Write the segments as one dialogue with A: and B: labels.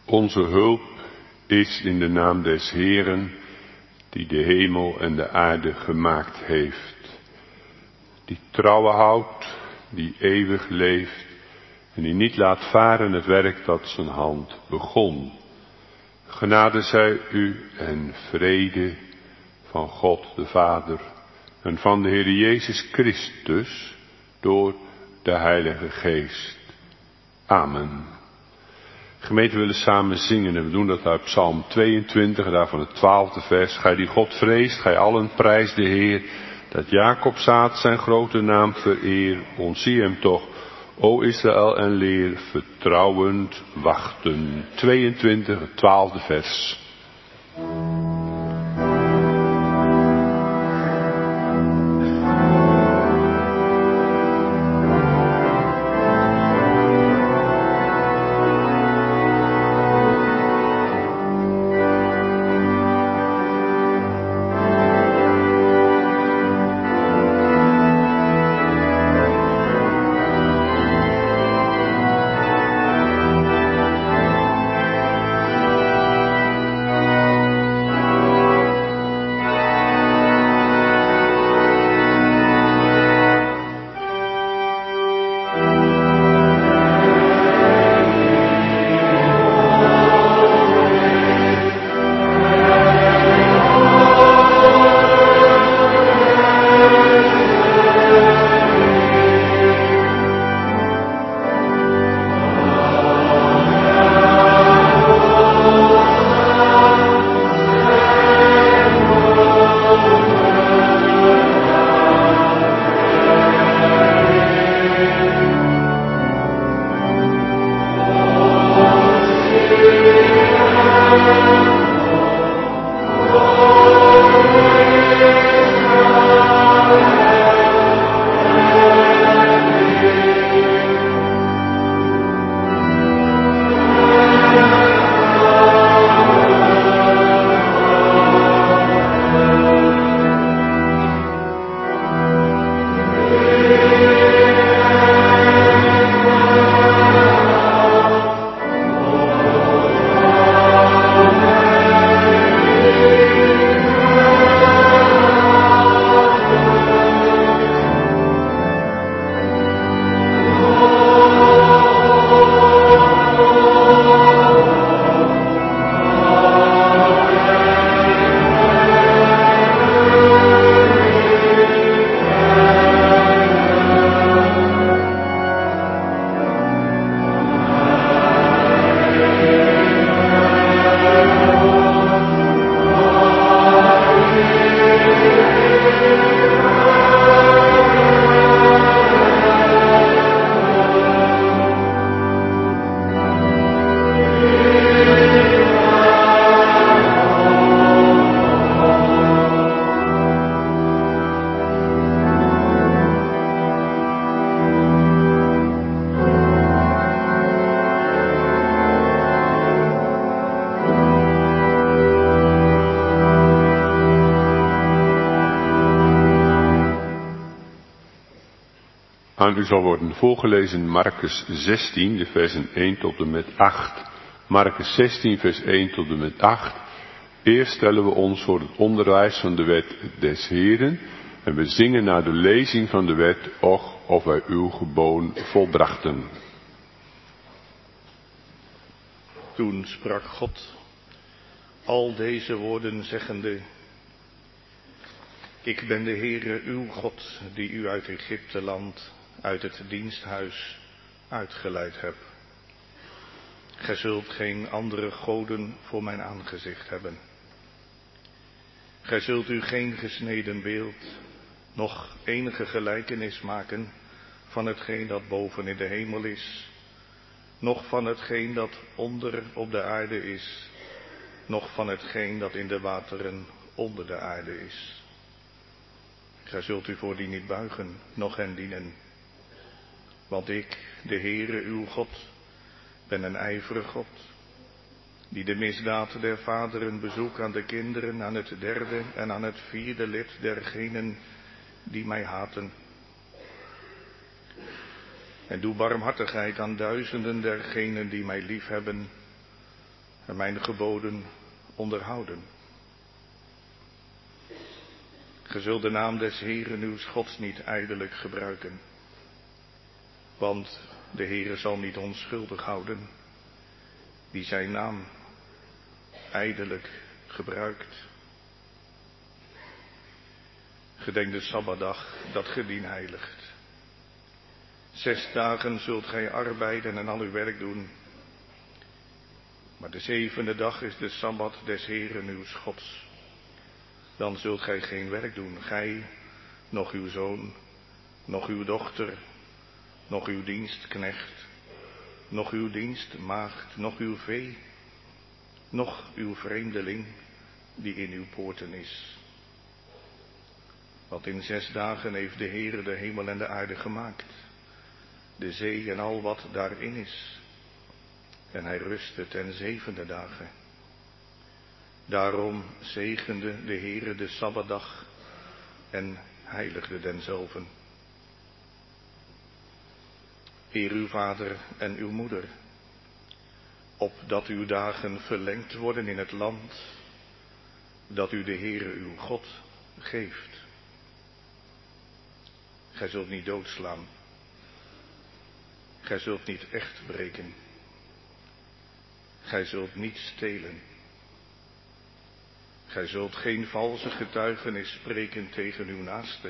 A: Onze hulp is in de naam des Heeren, die de hemel en de aarde gemaakt heeft. Die trouwen houdt, die eeuwig leeft en die niet laat varen het werk dat zijn hand begon. Genade zij u en vrede van God de Vader en van de Heer Jezus Christus door de Heilige Geest. Amen. Gemeente, we willen samen zingen en we doen dat uit Psalm 22, daarvan het 12e vers. Gij die God vreest, gij allen prijs de Heer, dat Jacob zaad zijn grote naam vereer. Ontzie hem toch, o Israël, en leer vertrouwend wachten. 22, het 12e vers. Aan u zal worden voorgelezen Markus 16, de versen 1 tot en met 8. Markus 16, vers 1 tot en met 8. Eerst stellen we ons voor het onderwijs van de wet des Heeren en we zingen naar de lezing van de wet, och, of wij uw geboon volbrachten.
B: Toen sprak God al deze woorden zeggende: Ik ben de Heere uw God, die u uit Egypte land, uit het diensthuis uitgeleid heb. Gij zult geen andere goden voor mijn aangezicht hebben. Gij zult u geen gesneden beeld, noch enige gelijkenis maken van hetgeen dat boven in de hemel is, noch van hetgeen dat onder op de aarde is, noch van hetgeen dat in de wateren onder de aarde is. Gij zult u voor die niet buigen, noch hen dienen. Want ik, de Heere uw God, ben een ijverig God, die de misdaad der vaderen bezoekt aan de kinderen, aan het derde en aan het vierde lid dergenen die mij haten. En doe barmhartigheid aan duizenden dergenen die mij liefhebben, en mijn geboden onderhouden. Ge zult de naam des Heeren uws Gods niet ijdelijk gebruiken, want de Heere zal niet onschuldig houden, die zijn naam ijdelijk gebruikt. Gedenk de Sabbatdag, dat ge dien heiligt. 6 dagen zult gij arbeiden en al uw werk doen. Maar de 7e dag is de Sabbat des Heeren uws Gods. Dan zult gij geen werk doen, gij, noch uw zoon, noch uw dochter, noch uw dienstknecht, noch uw dienstmaagd, noch uw vee, noch uw vreemdeling die in uw poorten is. Want in 6 dagen heeft de Heere de hemel en de aarde gemaakt, de zee en al wat daarin is. En hij rustte ten 7e dagen. Daarom zegende de Heere de Sabbatdag en heiligde denzelven. Eer uw vader en uw moeder, opdat uw dagen verlengd worden in het land dat u de Heere uw God geeft. Gij zult niet doodslaan. Gij zult niet echt breken. Gij zult niet stelen. Gij zult geen valse getuigenis spreken tegen uw naaste.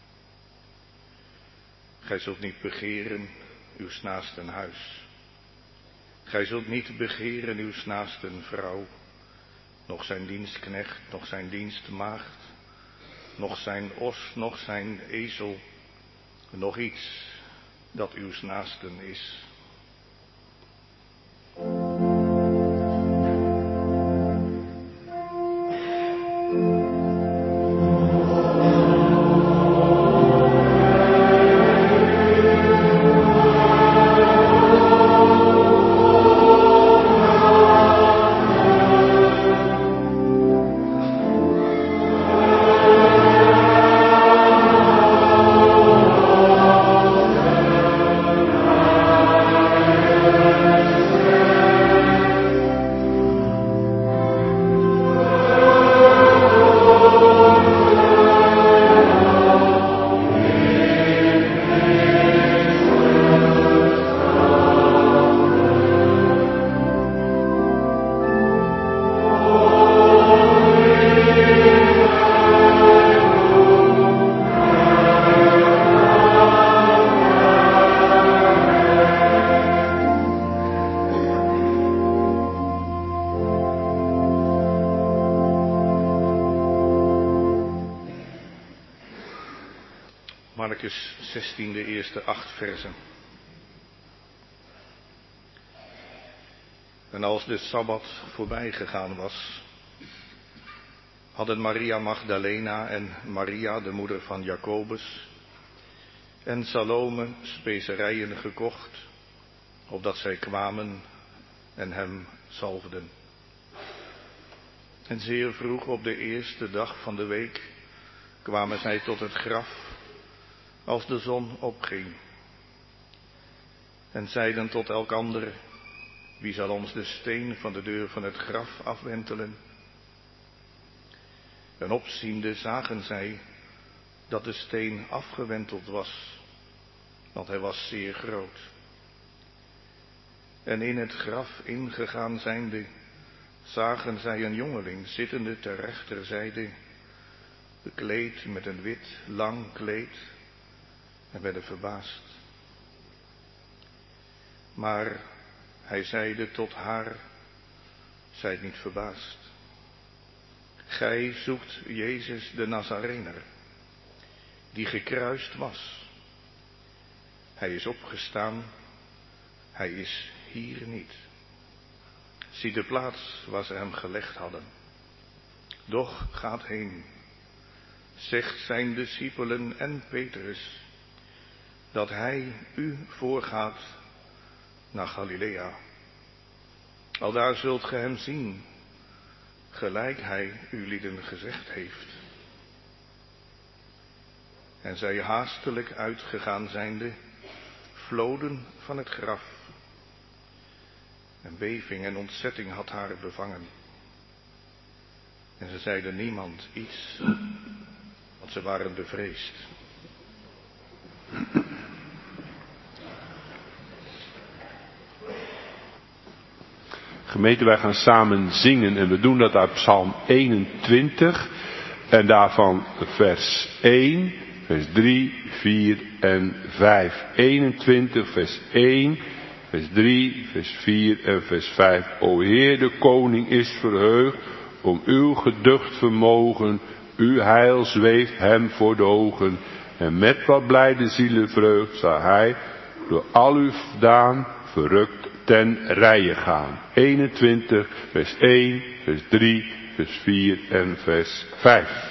B: Gij zult niet begeren uws naasten huis. Gij zult niet begeren uws naasten vrouw, noch zijn dienstknecht, noch zijn dienstmaagd, noch zijn os, noch zijn ezel, nog iets dat uws naasten is. Markus 16, de eerste 8 versen. En als de Sabbat voorbij gegaan was, hadden Maria Magdalena en Maria, de moeder van Jacobus, en Salome specerijen gekocht, opdat zij kwamen en hem zalfden. En zeer vroeg op de eerste dag van de week kwamen zij tot het graf, als de zon opging, en zeiden tot elkander: wie zal ons de steen van de deur van het graf afwentelen? En opziende zagen zij dat de steen afgewenteld was, want hij was zeer groot. En in het graf ingegaan zijnde, zagen zij een jongeling zittende ter rechterzijde, bekleed met een wit, lang kleed, en werden verbaasd. Maar hij zeide tot haar: zijt niet verbaasd. Gij zoekt Jezus de Nazarener, die gekruist was. Hij is opgestaan, hij is hier niet. Zie de plaats waar ze hem gelegd hadden. Doch gaat heen, zegt zijn discipelen en Petrus, dat hij u voorgaat naar Galilea. Aldaar zult ge hem zien, gelijk hij u lieden gezegd heeft. En zij haastelijk uitgegaan zijnde, vloden van het graf En beving en ontzetting had haar bevangen. En ze zeiden niemand iets, want ze waren bevreesd.
A: Gemeente, wij gaan samen zingen en we doen dat uit Psalm 21 en daarvan vers 1, vers 3, 4 en 5. 21, vers 1, vers 3, vers 4 en vers 5. O Heer, de koning is verheugd om uw geducht vermogen, uw heil zweeft hem voor de ogen. En met wat blijde zielenvreugd zal hij door al uw daan verrukt ten rijen gaan. 21, vers 1, vers 3, vers 4 en vers 5.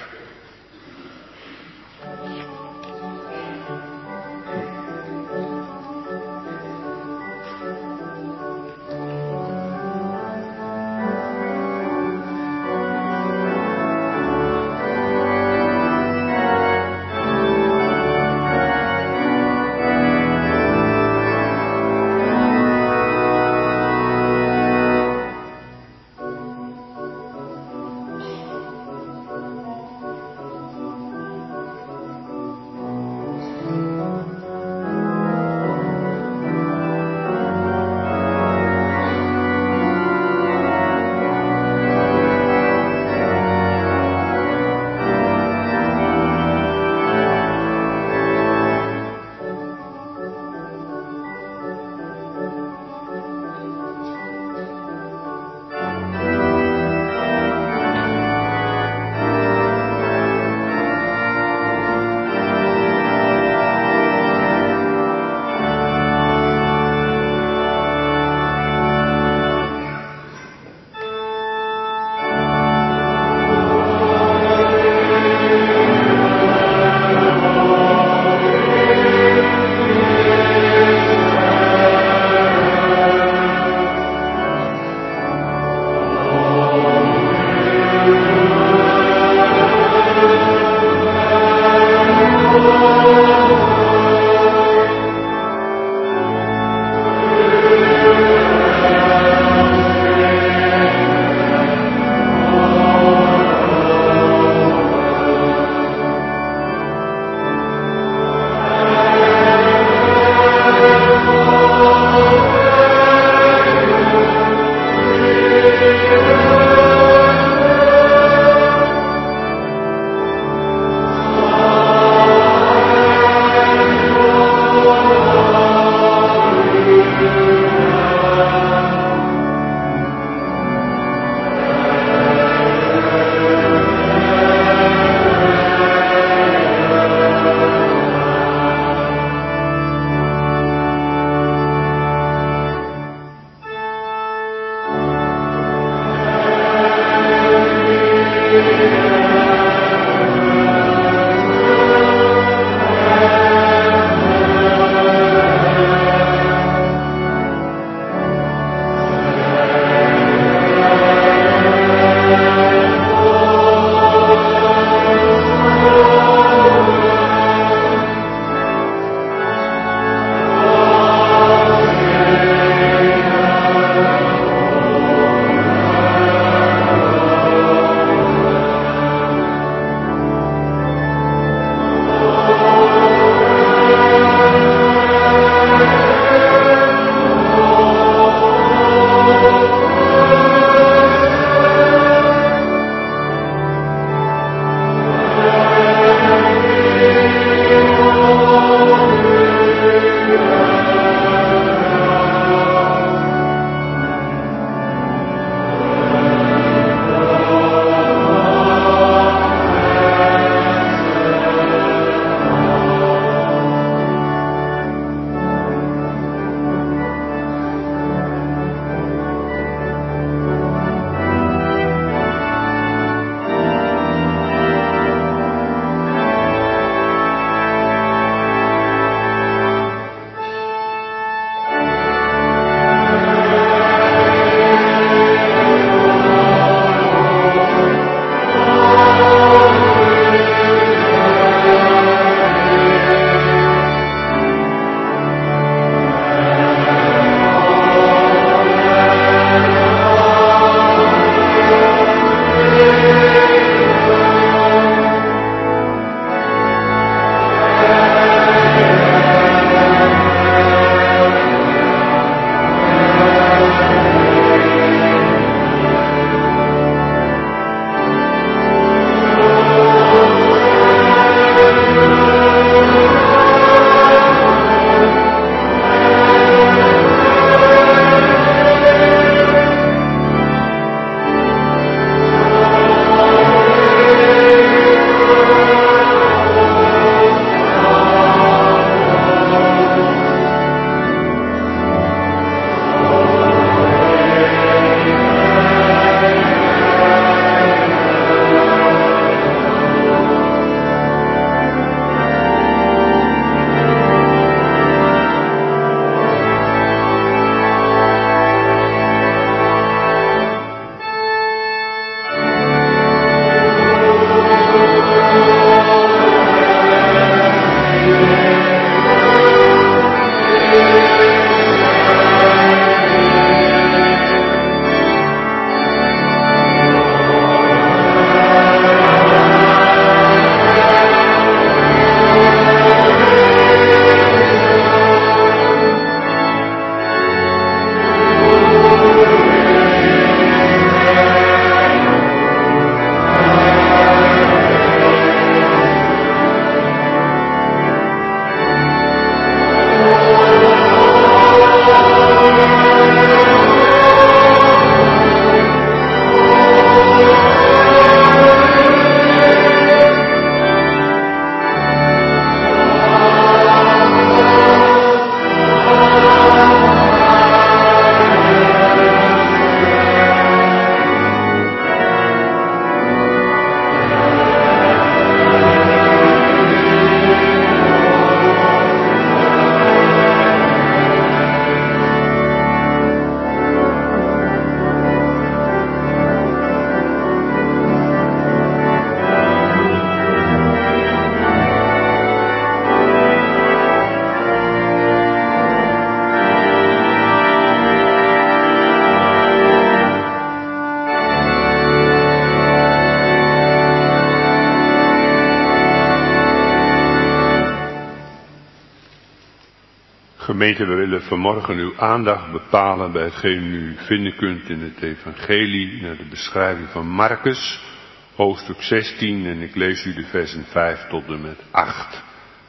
A: Gemeente, we willen vanmorgen uw aandacht bepalen bij hetgeen u vinden kunt in het evangelie, naar de beschrijving van Marcus, hoofdstuk 16, en ik lees u de versen 5 tot en met 8.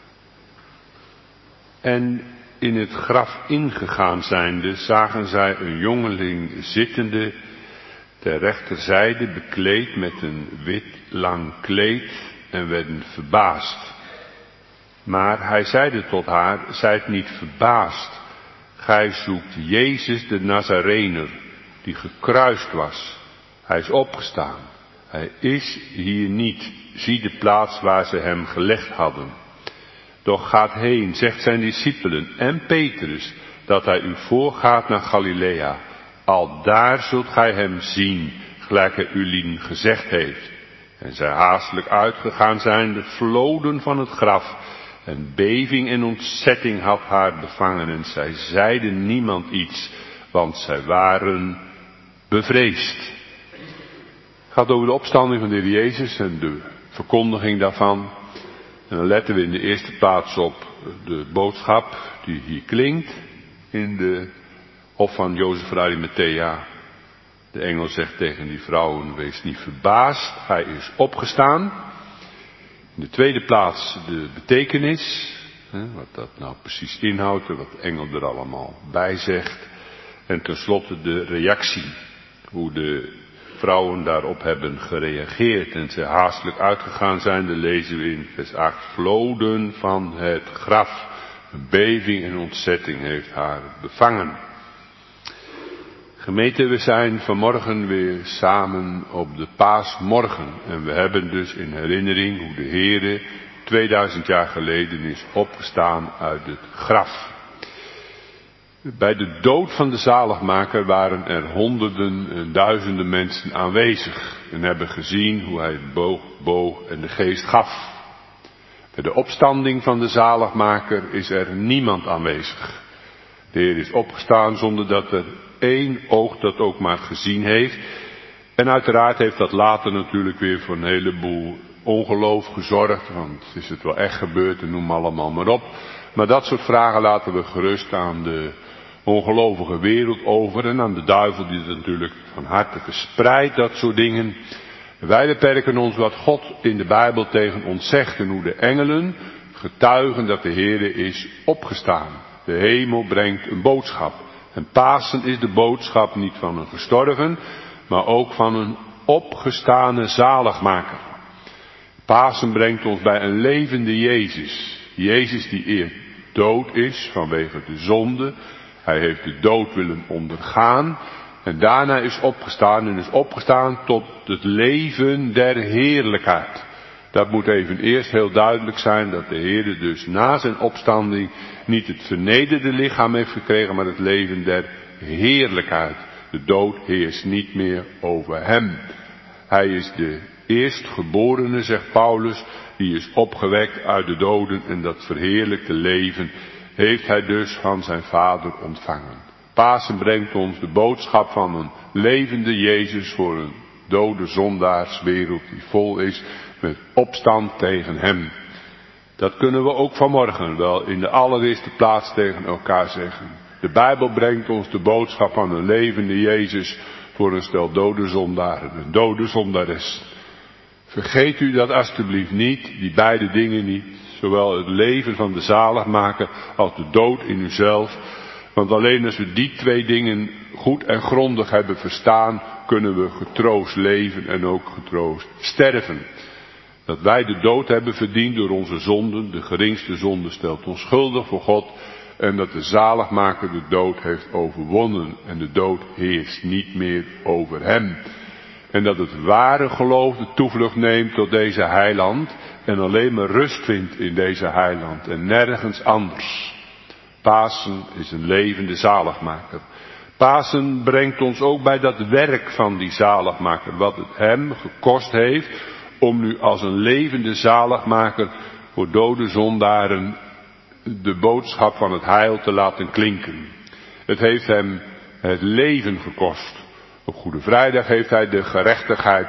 A: En in het graf ingegaan zijnde, zagen zij een jongeling zittende, ter rechterzijde bekleed met een wit lang kleed, en werden verbaasd. Maar hij zeide tot haar, zijt niet verbaasd. Gij zoekt Jezus de Nazarener, die gekruist was. Hij is opgestaan. Hij is hier niet. Zie de plaats waar ze hem gelegd hadden. Doch gaat heen, zegt zijn discipelen en Petrus, dat hij u voorgaat naar Galilea. Al daar zult gij hem zien, gelijk hij u gezegd heeft. En zij haastelijk uitgegaan zijnde, vloden van het graf. En beving en ontzetting had haar bevangen en zij zeiden niemand iets, want zij waren bevreesd. Het gaat over de opstanding van de Heer Jezus en de verkondiging daarvan. En dan letten we in de eerste plaats op de boodschap die hier klinkt in de hof van Jozef van Arimathea. De engel zegt tegen die vrouwen, wees niet verbaasd, hij is opgestaan. In de tweede plaats de betekenis, wat dat nou precies inhoudt en wat de engel er allemaal bij zegt. En tenslotte de reactie, hoe de vrouwen daarop hebben gereageerd en ze haastelijk uitgegaan zijn. Dat lezen we in vers 8, vloden van het graf. Een beving en ontzetting heeft haar bevangen. Gemeente, we zijn vanmorgen weer samen op de paasmorgen. En we hebben dus in herinnering hoe de Heere 2000 jaar geleden is opgestaan uit het graf. Bij de dood van de zaligmaker waren er honderden en duizenden mensen aanwezig. En hebben gezien hoe hij het boog en de geest gaf. Bij de opstanding van de zaligmaker is er niemand aanwezig. De Heer is opgestaan zonder dat er één oog dat ook maar gezien heeft. En uiteraard heeft dat later natuurlijk weer voor een heleboel ongeloof gezorgd. Want is het wel echt gebeurd en noem allemaal maar op. Maar dat soort vragen laten we gerust aan de ongelovige wereld over. En aan de duivel die het natuurlijk van harte verspreidt, dat soort dingen. Wij beperken ons wat God in de Bijbel tegen ons zegt. En hoe de engelen getuigen dat de Heere is opgestaan. De hemel brengt een boodschap. En Pasen is de boodschap niet van een gestorven, maar ook van een opgestane zaligmaker. Pasen brengt ons bij een levende Jezus. Jezus die eerst dood is vanwege de zonde. Hij heeft de dood willen ondergaan. En daarna is opgestaan en is opgestaan tot het leven der heerlijkheid. Dat moet even eerst heel duidelijk zijn dat de Heer dus na zijn opstanding niet het vernederde lichaam heeft gekregen, maar het leven der heerlijkheid. De dood heerst niet meer over hem. Hij is de eerstgeborene, zegt Paulus, die is opgewekt uit de doden en dat verheerlijkte leven heeft hij dus van zijn Vader ontvangen. Pasen brengt ons de boodschap van een levende Jezus voor een dode zondaarswereld die vol is met opstand tegen hem. Dat kunnen we ook vanmorgen wel in de allereerste plaats tegen elkaar zeggen. De Bijbel brengt ons de boodschap van een levende Jezus voor een stel dode zondaren, een dode zondares. Vergeet u dat alstublieft niet, die beide dingen niet, zowel het leven van de zaligmaker als de dood in uzelf. Want alleen als we die twee dingen goed en grondig hebben verstaan, kunnen we getroost leven en ook getroost sterven. Dat wij de dood hebben verdiend door onze zonden, de geringste zonde stelt ons schuldig voor God. En dat de zaligmaker de dood heeft overwonnen en de dood heerst niet meer over hem. En dat het ware geloof de toevlucht neemt tot deze heiland en alleen maar rust vindt in deze heiland en nergens anders. Pasen is een levende zaligmaker. Pasen brengt ons ook bij dat werk van die zaligmaker, wat het hem gekost heeft om nu als een levende zaligmaker voor dode zondaren de boodschap van het heil te laten klinken. Het heeft hem het leven gekost. Op Goede Vrijdag heeft hij de gerechtigheid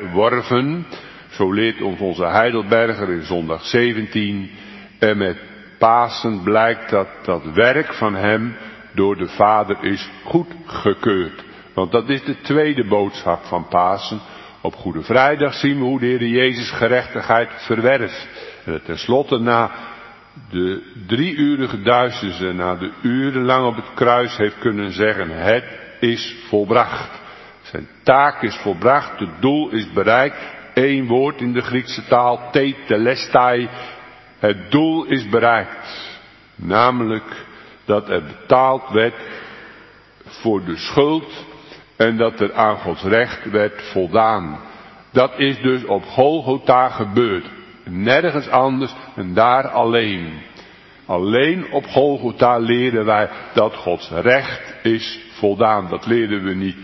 A: verworven. Zo leert ons onze Heidelberger in zondag 17. En met Pasen blijkt dat dat werk van hem door de Vader is goedgekeurd. Want dat is de tweede boodschap van Pasen. Op Goede Vrijdag zien we hoe de Heer Jezus gerechtigheid verwerft. En tenslotte na de 3-urige duisternis en na de urenlang op het kruis heeft kunnen zeggen, het is volbracht. Zijn taak is volbracht, het doel is bereikt. 1 woord in de Griekse taal, tetelestai. Het doel is bereikt. Namelijk dat er betaald werd voor de schuld en dat er aan Gods recht werd voldaan. Dat is dus op Golgotha gebeurd. Nergens anders en daar alleen. Alleen op Golgotha leren wij dat Gods recht is voldaan. Dat leren we niet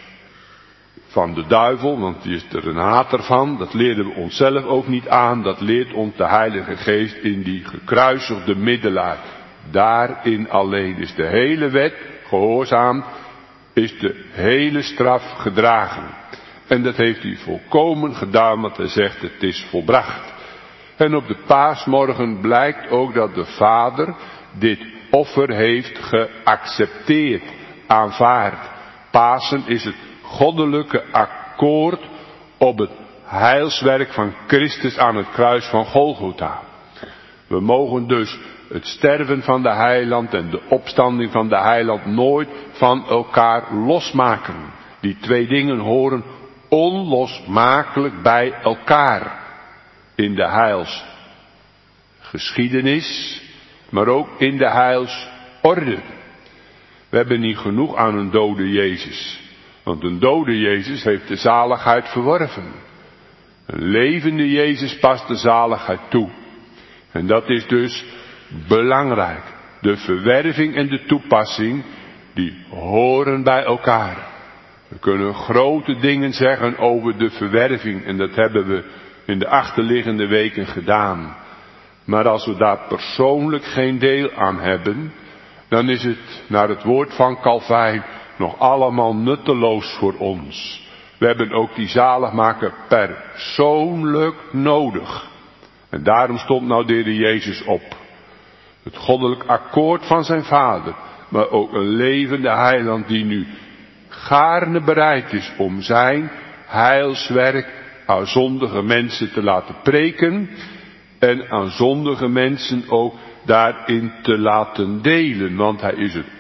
A: van de duivel, want die is er een hater van. Dat leren we onszelf ook niet aan. Dat leert ons de Heilige Geest in die gekruisigde middelaar. Daarin alleen is de hele wet gehoorzaamd, is de hele straf gedragen. En dat heeft hij volkomen gedaan, want hij zegt het is volbracht. En op de paasmorgen blijkt ook dat de Vader dit offer heeft geaccepteerd, aanvaard. Pasen is het goddelijke akkoord op het heilswerk van Christus aan het kruis van Golgotha. We mogen dus het sterven van de heiland en de opstanding van de heiland nooit van elkaar losmaken. Die 2 dingen horen onlosmakelijk bij elkaar. In de heilsgeschiedenis, maar ook in de heilsorde. We hebben niet genoeg aan een dode Jezus. Want een dode Jezus heeft de zaligheid verworven. Een levende Jezus past de zaligheid toe. En dat is dus belangrijk. De verwerving en de toepassing, die horen bij elkaar. We kunnen grote dingen zeggen over de verwerving en dat hebben we in de achterliggende weken gedaan. Maar als we daar persoonlijk geen deel aan hebben, dan is het naar het woord van Calvijn nog allemaal nutteloos voor ons. We hebben ook die zaligmaker persoonlijk nodig. En daarom stond nou de Heer Jezus op. Het goddelijk akkoord van zijn Vader, maar ook een levende heiland die nu gaarne bereid is om zijn heilswerk aan zondige mensen te laten preken en aan zondige mensen ook daarin te laten delen. Want hij is het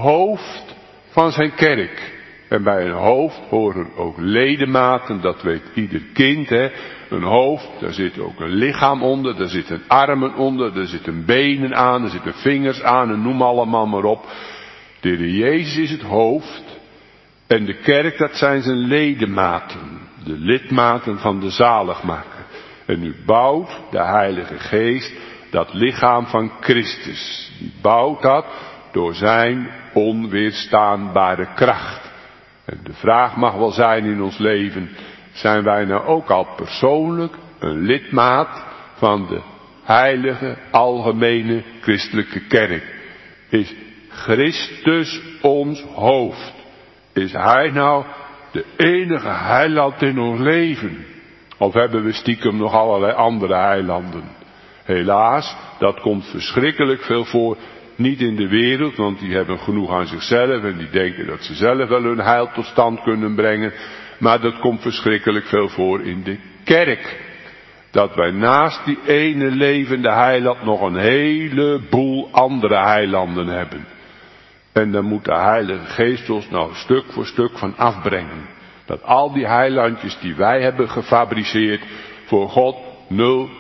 A: hoofd van zijn kerk. En bij een hoofd horen ook ledematen, dat weet ieder kind, hè. Een hoofd, daar zit ook een lichaam onder, daar zitten armen onder, daar zitten benen aan, daar zitten vingers aan en noem allemaal maar op. De Heer Jezus is het hoofd en de kerk, dat zijn zijn ledematen, de lidmaten van de zaligmaker. En nu bouwt de Heilige Geest dat lichaam van Christus. Die bouwt dat door zijn onweerstaanbare kracht. En de vraag mag wel zijn in ons leven, zijn wij nou ook al persoonlijk een lidmaat van de heilige, algemene christelijke kerk? Is Christus ons hoofd? Is hij nou de enige heiland in ons leven? Of hebben we stiekem nog allerlei andere heilanden? Helaas, dat komt verschrikkelijk veel voor. Niet in de wereld, want die hebben genoeg aan zichzelf en die denken dat ze zelf wel hun heil tot stand kunnen brengen. Maar dat komt verschrikkelijk veel voor in de kerk. Dat wij naast die ene levende heiland nog een heleboel andere heilanden hebben. En dan moet de Heilige Geest ons nou stuk voor stuk van afbrengen. Dat al die heilandjes die wij hebben gefabriceerd voor God 0,0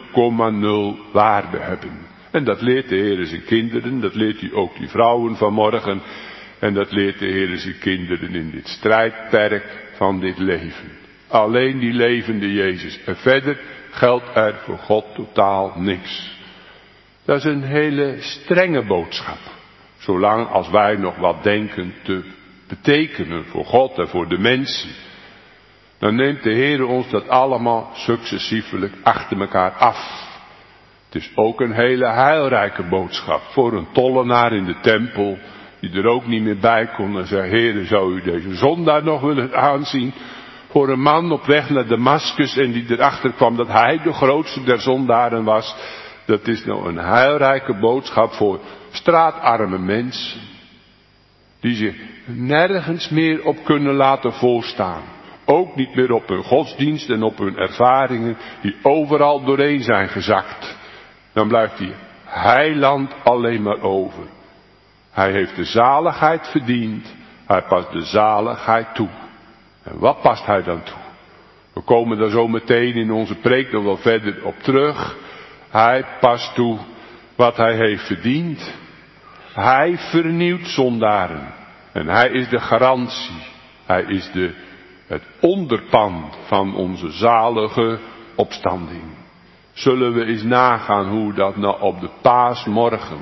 A: waarde hebben. En dat leert de Heer zijn kinderen, dat leert hij ook die vrouwen vanmorgen. En dat leert de Heer zijn kinderen in dit strijdperk van dit leven. Alleen die levende Jezus. En verder geldt er voor God totaal niks. Dat is een hele strenge boodschap. Zolang als wij nog wat denken te betekenen voor God en voor de mensen. Dan neemt de Heer ons dat allemaal successievelijk achter elkaar af. Het is ook een hele heilrijke boodschap voor een tollenaar in de tempel, die er ook niet meer bij kon en zei, Heere, zou u deze zondaar nog willen aanzien? Voor een man op weg naar Damascus en die erachter kwam dat hij de grootste der zondaren was, Dat is nou een heilrijke boodschap voor straatarme mensen. Die zich nergens meer op kunnen laten volstaan. Ook niet meer op hun godsdienst en op hun ervaringen. Die overal doorheen zijn gezakt. Dan blijft die heiland alleen maar over. Hij heeft de zaligheid verdiend. Hij past de zaligheid toe. En wat past hij dan toe? We komen daar zo meteen in onze preek nog wel verder op terug. Hij past toe wat hij heeft verdiend. Hij vernieuwt zondaren. En hij is de garantie. Hij is het onderpand van onze zalige opstanding. Zullen we eens nagaan hoe dat nou op de paasmorgen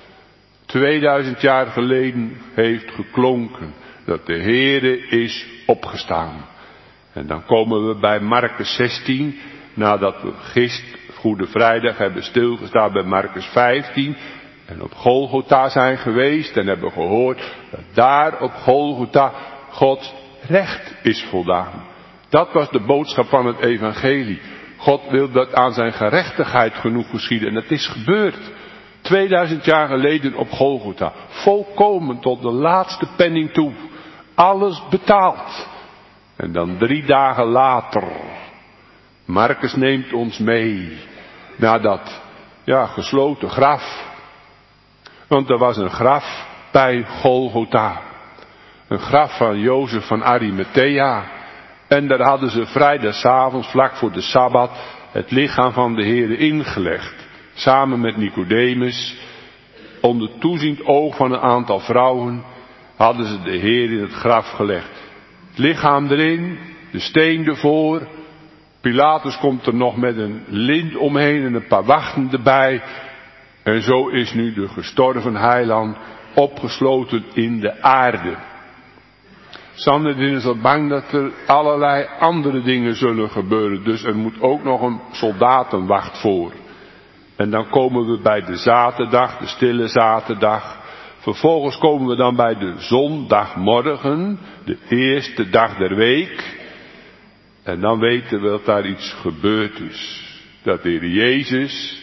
A: 2000 jaar geleden heeft geklonken. Dat de Heere is opgestaan. En dan komen we bij Markus 16. Nadat we Goede Vrijdag hebben stilgestaan bij Markus 15. En op Golgotha zijn geweest en hebben gehoord dat daar op Golgotha Gods recht is voldaan. Dat was de boodschap van het evangelie. God wil dat aan zijn gerechtigheid genoeg geschieden. En dat is gebeurd. 2000 jaar geleden op Golgotha. Volkomen tot de laatste penning toe. Alles betaald. En dan 3 dagen later. Markus neemt ons mee. Naar dat gesloten graf. Want er was een graf bij Golgotha. Een graf van Jozef van Arimathea. En daar hadden ze vrijdagavond vlak voor de Sabbat het lichaam van de Heere ingelegd. Samen met Nicodemus. Onder toeziend oog van een aantal vrouwen hadden ze de Heer in het graf gelegd. Het lichaam erin, de steen ervoor. Pilatus komt er nog met een lint omheen en een paar wachten erbij. En zo is nu de gestorven heiland opgesloten in de aarde. Sanhedrin is al bang dat er allerlei andere dingen zullen gebeuren. Dus er moet ook nog een soldatenwacht voor. En dan komen we bij de zaterdag, de stille zaterdag. Vervolgens komen we dan bij de zondagmorgen, de eerste dag der week. En dan weten we dat daar iets gebeurd is. Dat de Heer Jezus,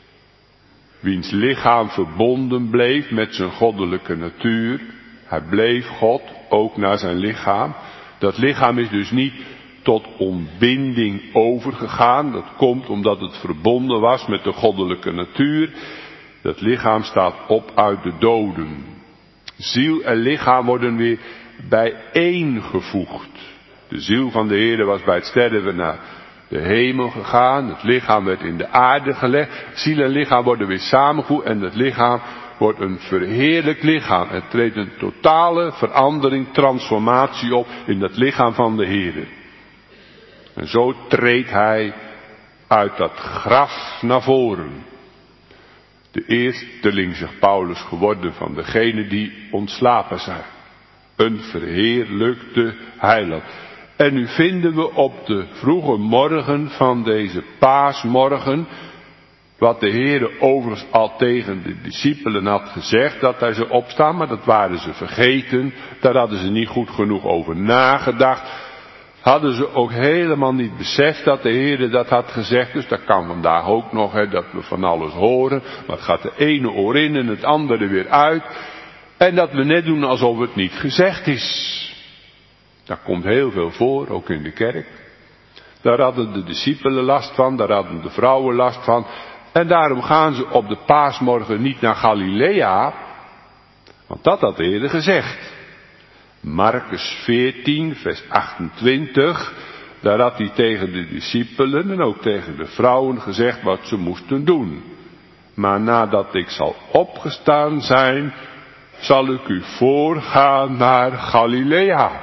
A: wiens lichaam verbonden bleef met zijn goddelijke natuur. Hij bleef God, ook naar zijn lichaam. Dat lichaam is dus niet tot ontbinding overgegaan. Dat komt omdat het verbonden was met de goddelijke natuur. Dat lichaam staat op uit de doden. Ziel en lichaam worden weer bijeengevoegd. De ziel van de Heer was bij het sterven naar de hemel gegaan. Het lichaam werd in de aarde gelegd. Ziel en lichaam worden weer samengevoegd. En het lichaam wordt een verheerlijkt lichaam. Er treedt een totale verandering, transformatie op in het lichaam van de Heer. En zo treedt hij uit dat graf naar voren. De eersteling, zegt Paulus, geworden van degenen die ontslapen zijn. Een verheerlijkte heiland. En nu vinden we op de vroege morgen van deze paasmorgen, wat de Heer overigens al tegen de discipelen had gezegd, dat hij zou opstaan, maar dat waren ze vergeten. Daar hadden ze niet goed genoeg over nagedacht. Hadden ze ook helemaal niet beseft dat de Heer dat had gezegd. Dus dat kan vandaag ook nog, dat we van alles horen. Maar het gaat de ene oor in en het andere weer uit. En dat we net doen alsof het niet gezegd is. Dat komt heel veel voor, ook in de kerk. Daar hadden de discipelen last van, daar hadden de vrouwen last van. En daarom gaan ze op de paasmorgen niet naar Galilea. Want dat had de Heer gezegd. Markus 14, vers 28. Daar had hij tegen de discipelen en ook tegen de vrouwen gezegd wat ze moesten doen. Maar nadat ik zal opgestaan zijn, zal ik u voorgaan naar Galilea.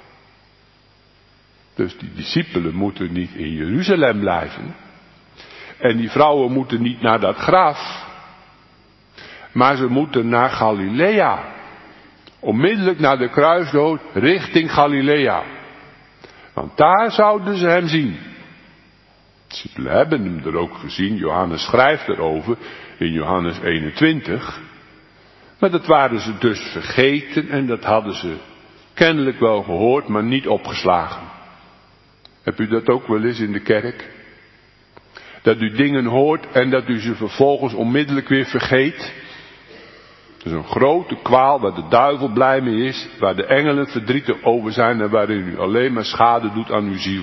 A: Dus die discipelen moeten niet in Jeruzalem blijven. En die vrouwen moeten niet naar dat graf. Maar ze moeten naar Galilea. Onmiddellijk na de kruisdood richting Galilea. Want daar zouden ze hem zien. De discipelen hebben hem er ook gezien. Johannes schrijft erover in Johannes 21. Maar dat waren ze dus vergeten en dat hadden ze kennelijk wel gehoord, maar niet opgeslagen. Heb u dat ook wel eens in de kerk? Dat u dingen hoort en dat u ze vervolgens onmiddellijk weer vergeet. Dat is een grote kwaal waar de duivel blij mee is, waar de engelen verdrietig over zijn en waarin u alleen maar schade doet aan uw ziel.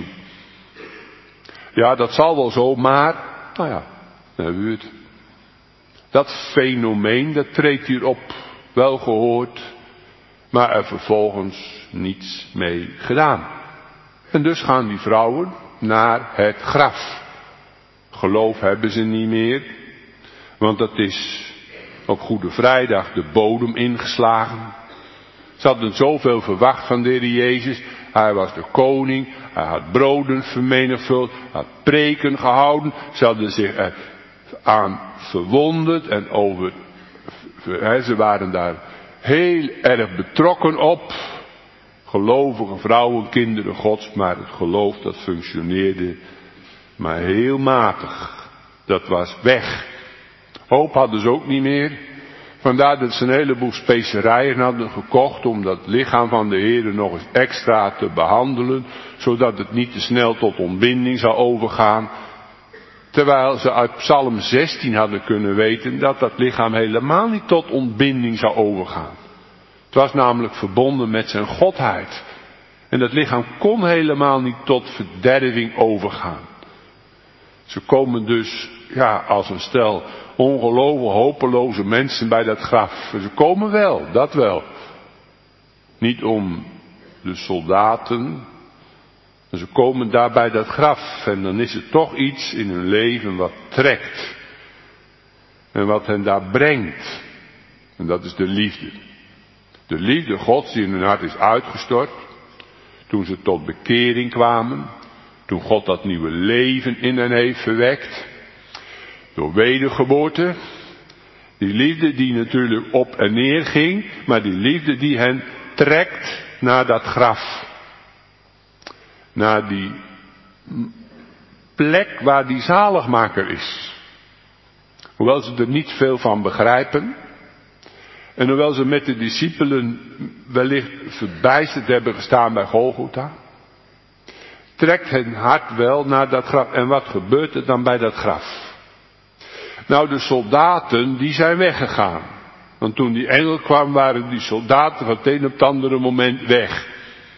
A: Ja, dat zal wel zo, maar, nou ja, dan hebben we het. Dat fenomeen, dat treedt hier op, wel gehoord, maar er vervolgens niets mee gedaan. En dus gaan die vrouwen naar het graf. Geloof hebben ze niet meer, want dat is op Goede Vrijdag de bodem ingeslagen. Ze hadden zoveel verwacht van de Heer Jezus. Hij was de koning, hij had broden vermenigvuld, had preken gehouden. Ze hadden zich er aan verwonderd en ze waren daar heel erg betrokken op. Gelovige vrouwen, kinderen Gods, maar het geloof dat functioneerde maar heel matig. Dat was weg. Hoop hadden ze ook niet meer. Vandaar dat ze een heleboel specerijen hadden gekocht om dat lichaam van de Heer nog eens extra te behandelen, zodat het niet te snel tot ontbinding zou overgaan. Terwijl ze uit Psalm 16 hadden kunnen weten dat dat lichaam helemaal niet tot ontbinding zou overgaan. Het was namelijk verbonden met zijn godheid. En dat lichaam kon helemaal niet tot verderving overgaan. Ze komen dus, als een stel ongelovige, hopeloze mensen bij dat graf. Ze komen wel, dat wel. Niet om de soldaten. Ze komen daar bij dat graf. En dan is er toch iets in hun leven wat trekt. En wat hen daar brengt. En dat is de liefde. De liefde Gods die in hun hart is uitgestort. Toen ze tot bekering kwamen. Toen God dat nieuwe leven in hen heeft verwekt. Door wedergeboorte. Die liefde die natuurlijk op en neer ging. Maar die liefde die hen trekt naar dat graf. Naar die plek waar die zaligmaker is. Hoewel ze er niet veel van begrijpen. En hoewel ze met de discipelen wellicht verbijsterd hebben gestaan bij Golgotha. Trekt hun hart wel naar dat graf. En wat gebeurt er dan bij dat graf? Nou, de soldaten die zijn weggegaan. Want toen die engel kwam waren die soldaten van het een op het andere moment weg.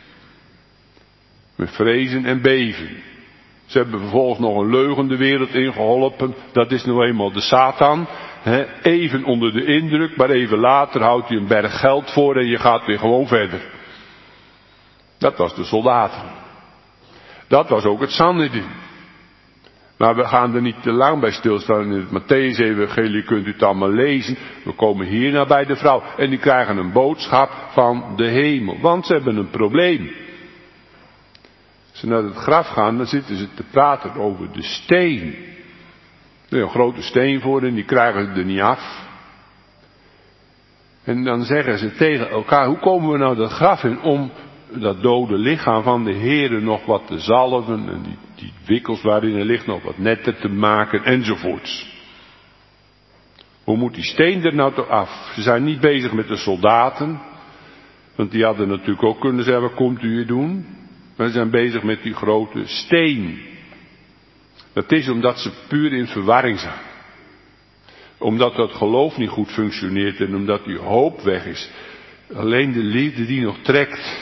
A: Met vrezen en beven. Ze hebben vervolgens nog een leugen de wereld ingeholpen. Dat is nou eenmaal de Satan. Even onder de indruk, maar even later houdt hij een berg geld voor en je gaat weer gewoon verder. Dat was de soldaten. Dat was ook het Sanhedrin. Maar we gaan er niet te lang bij stilstaan. In het Mattheüs-evangelie kunt u het allemaal lezen. We komen hier naar bij de vrouw. En die krijgen een boodschap van de hemel. Want ze hebben een probleem. Als ze naar het graf gaan, dan zitten ze te praten over de steen. Er is een grote steen voor en die krijgen ze er niet af. En dan zeggen ze tegen elkaar, hoe komen we nou dat graf in om dat dode lichaam van de Heere nog wat te zalven en die wikkels waarin hij ligt nog wat netter te maken enzovoorts. Hoe moet die steen er nou toch af? Ze zijn niet bezig met de soldaten, want die hadden natuurlijk ook kunnen zeggen, wat komt u hier doen? Maar ze zijn bezig met die grote steen. Dat is omdat ze puur in verwarring zijn. Omdat dat geloof niet goed functioneert en omdat die hoop weg is. Alleen de liefde die nog trekt.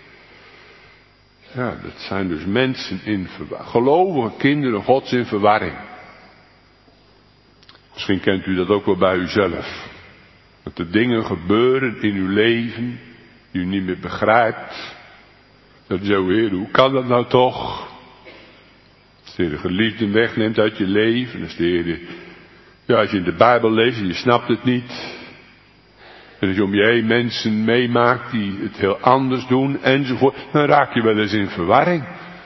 A: Ja, dat zijn dus mensen in verwarring. Gelovige kinderen Gods in verwarring. Misschien kent u dat ook wel bij uzelf. Dat er dingen gebeuren in uw leven die u niet meer begrijpt. Dat u zegt, Heer, hoe kan dat nou toch? Als de Heer de geliefden wegneemt uit je leven. Als de Heer, als je in de Bijbel leest en je snapt het niet. En als je om je heen mensen meemaakt die het heel anders doen enzovoort. Dan raak je wel eens in verwarring.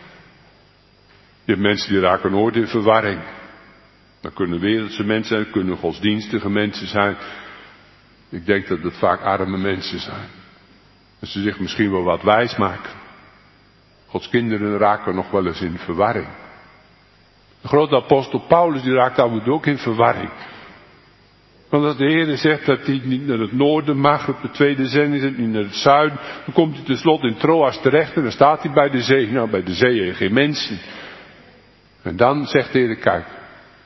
A: Je hebt mensen die raken nooit in verwarring. Dat kunnen wereldse mensen zijn, dat kunnen godsdienstige mensen zijn. Ik denk dat het vaak arme mensen zijn. Dat ze zich misschien wel wat wijs maken. Gods kinderen raken nog wel eens in verwarring. De grote apostel Paulus die raakt af en toe ook in verwarring. Want als de Heer zegt dat hij niet naar het noorden mag op de tweede zending, niet naar het zuiden, dan komt hij tenslotte in Troas terecht en dan staat hij bij de zee. Nou, bij de zee geen mensen. En dan zegt de Heer, kijk,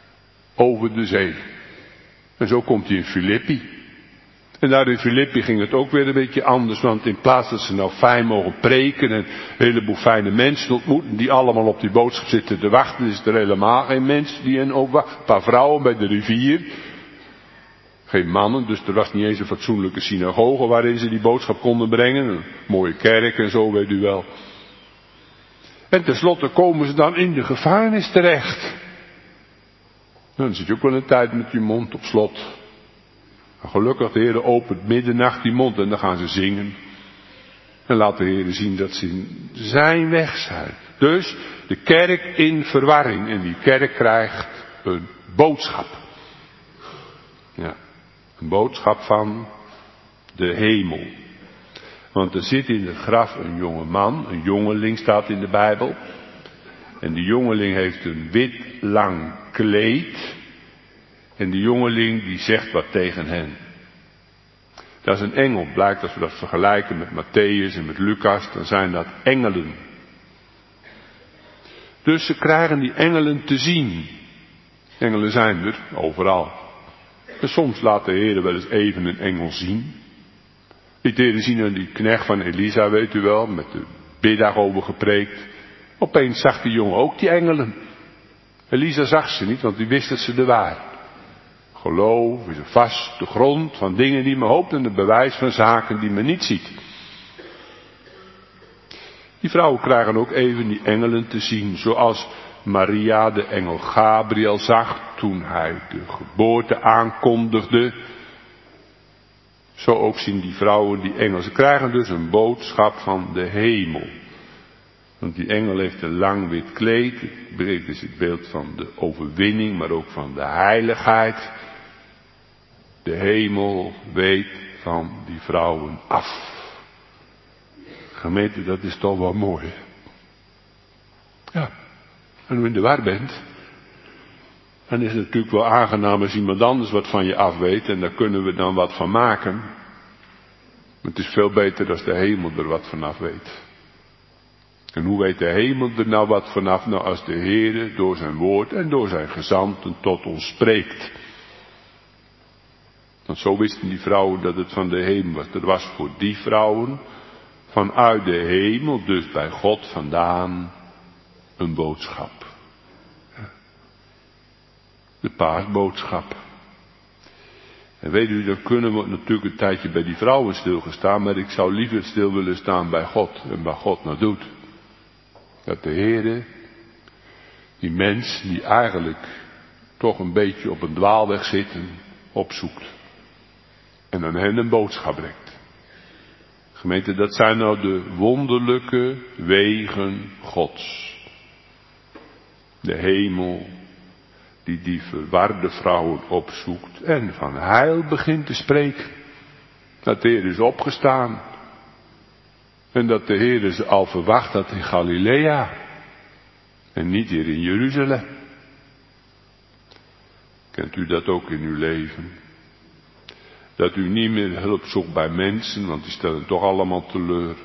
A: over de zee. En zo komt hij in Filippi. En daar in Filippi ging het ook weer een beetje anders, want in plaats dat ze nou fijn mogen preken en een heleboel fijne mensen ontmoeten die allemaal op die boodschap zitten te wachten, is er helemaal geen mens die hen opwacht. Een paar vrouwen bij de rivier. Geen mannen, dus er was niet eens een fatsoenlijke synagoge waarin ze die boodschap konden brengen. Een mooie kerk en zo, weet u wel. En tenslotte komen ze dan in de gevangenis terecht. Dan zit je ook wel een tijd met je mond op slot. Maar gelukkig, de Heer opent middernacht die mond en dan gaan ze zingen. En laat de Heer zien dat ze in zijn weg zijn. Dus de kerk in verwarring. En die kerk krijgt een boodschap. Ja, een boodschap van de hemel. Want er zit in het graf een jonge man, een jongeling staat in de Bijbel. En die jongeling heeft een wit lang kleed. En die jongeling die zegt wat tegen hen. Dat is een engel, blijkt als we dat vergelijken met Matthäus en met Lucas, dan zijn dat engelen. Dus ze krijgen die engelen te zien. Engelen zijn er, overal. En soms laat de Heer wel eens even een engel zien. Liet de Heer zien aan die knecht van Elisa, weet u wel, met de biddag over gepreekt. Opeens zag die jongen ook die engelen. Elisa zag ze niet, want die wist dat ze er waren. Geloof is een vaste grond van dingen die men hoopt en een bewijs van zaken die men niet ziet. Die vrouwen krijgen ook even die engelen te zien, zoals Maria de engel Gabriel zag toen hij de geboorte aankondigde. Zo ook zien die vrouwen die engel. Ze krijgen dus een boodschap van de hemel. Want die engel heeft een lang wit kleed. Het brengt dus het beeld van de overwinning, maar ook van de heiligheid. De hemel weet van die vrouwen af. Gemeente, dat is toch wel mooi. Ja, en als je in de war bent, dan is het natuurlijk wel aangenaam als iemand anders wat van je af weet. En daar kunnen we dan wat van maken. Maar het is veel beter als de hemel er wat vanaf weet. En hoe weet de hemel er nou wat vanaf? Nou, als de Heer door zijn woord en door zijn gezanten tot ons spreekt. Want zo wisten die vrouwen dat het van de hemel was. Er was voor die vrouwen vanuit de hemel, dus bij God vandaan, een boodschap. De paasboodschap. En weet u, dan kunnen we natuurlijk een tijdje bij die vrouwen stilgestaan, maar ik zou liever stil willen staan bij God en wat God nou doet. Dat de Heere die mens die eigenlijk toch een beetje op een dwaalweg zitten, opzoekt. En aan hen een boodschap brengt. Gemeente, dat zijn nou de wonderlijke wegen Gods. De hemel die verwarde vrouwen opzoekt en van heil begint te spreken. Dat de Heer is opgestaan. En dat de Heer ze al verwacht had in Galilea. En niet hier in Jeruzalem. Kent u dat ook in uw leven? Dat u niet meer hulp zoekt bij mensen, want die stellen toch allemaal teleur.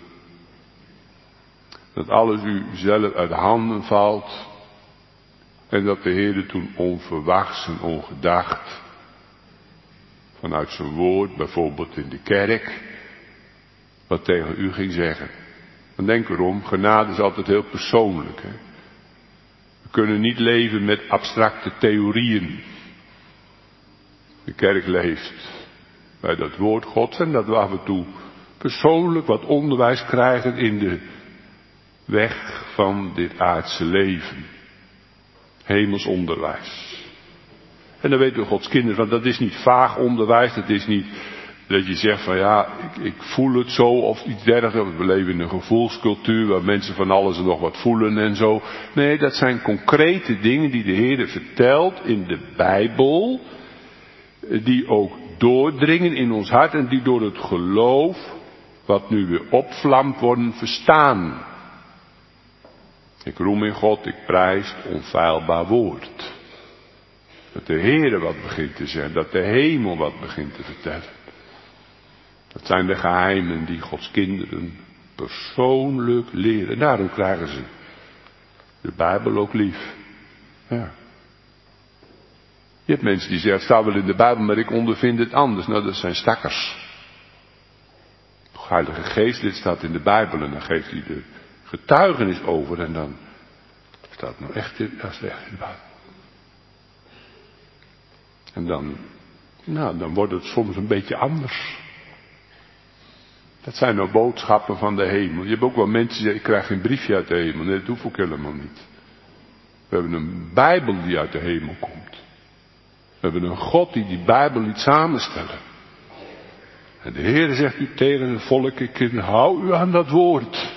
A: Dat alles u zelf uit handen valt. En dat de Heer toen onverwachts en ongedacht, vanuit zijn woord, bijvoorbeeld in de kerk, wat tegen u ging zeggen. Dan denk erom, genade is altijd heel persoonlijk. Hè? We kunnen niet leven met abstracte theorieën. De kerk leeft bij dat woord Gods en dat we af en toe persoonlijk wat onderwijs krijgen in de weg van dit aardse leven. Hemels onderwijs. En dan weten we Gods kinderen van, dat is niet vaag onderwijs, dat is niet dat je zegt van ja, ik voel het zo of iets dergelijks. We leven in een gevoelscultuur waar mensen van alles en nog wat voelen en zo. Nee, dat zijn concrete dingen die de Heer vertelt in de Bijbel. Die ook doordringen in ons hart en die door het geloof, wat nu weer opvlamt, worden verstaan. Ik roem in God, ik prijs het onfeilbaar woord. Dat de Heer wat begint te zeggen, dat de hemel wat begint te vertellen. Dat zijn de geheimen die Gods kinderen persoonlijk leren. Daarom krijgen ze de Bijbel ook lief. Ja. Je hebt mensen die zeggen, het staat wel in de Bijbel, maar ik ondervind het anders. Nou, dat zijn stakkers. De Heilige Geest, dit staat in de Bijbel en dan geeft hij de getuigenis over en dan staat nou echt in de Bijbel. En dan wordt het soms een beetje anders. Dat zijn nou boodschappen van de hemel. Je hebt ook wel mensen die zeggen, ik krijg geen briefje uit de hemel. Nee, dat hoef ik helemaal niet. We hebben een Bijbel die uit de hemel komt. We hebben een God die Bijbel liet samenstellen. En de Heer zegt u tegen het volk, kinderen, hou u aan dat woord.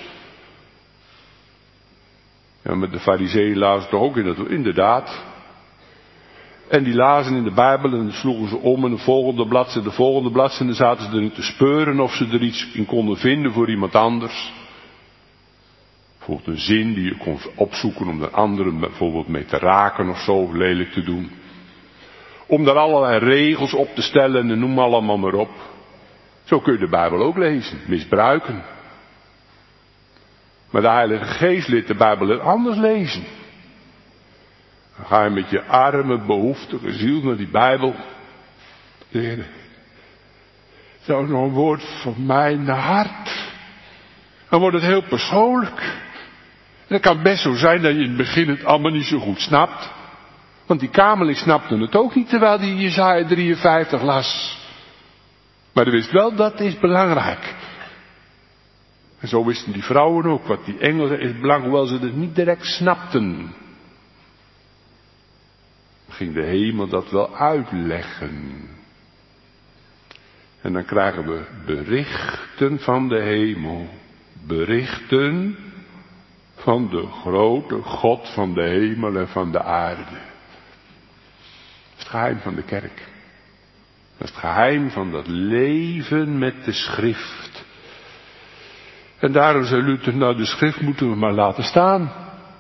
A: Ja, met de farizeeën lazen toch ook in dat woord, inderdaad. En die lazen in de Bijbel en sloegen ze om en de volgende bladzijde. En dan zaten ze erin te speuren of ze er iets in konden vinden voor iemand anders. Bijvoorbeeld een zin die je kon opzoeken om de anderen bijvoorbeeld mee te raken of zo, lelijk te doen. Om daar allerlei regels op te stellen en noem allemaal maar op. Zo kun je de Bijbel ook lezen, misbruiken. Maar de Heilige Geest leert de Bijbel anders lezen. Dan ga je met je arme, behoeftige ziel naar die Bijbel. Heer, zou nog een woord van mijn hart. Dan wordt het heel persoonlijk. En het kan best zo zijn dat je in het begin het allemaal niet zo goed snapt. Want die Kamerling snapte het ook niet terwijl hij Jesaja 53 las. Maar hij wist wel, dat is belangrijk. En zo wisten die vrouwen ook, wat die engel zei, is belangrijk, hoewel ze het niet direct snapten. Ging de hemel dat wel uitleggen. En dan krijgen we berichten van de hemel. Berichten van de grote God van de hemel en van de aarde. Dat is het geheim van de kerk. Dat is het geheim van dat leven met de schrift. En daarom zei Luther, nou de schrift moeten we maar laten staan.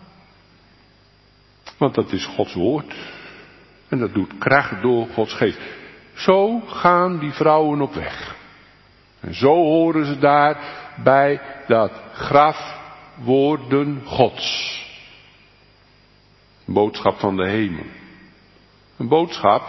A: Want dat is Gods woord. En dat doet kracht door Gods geest. Zo gaan die vrouwen op weg. En zo horen ze daar bij dat grafwoorden Gods. Een boodschap van de hemel. Een boodschap.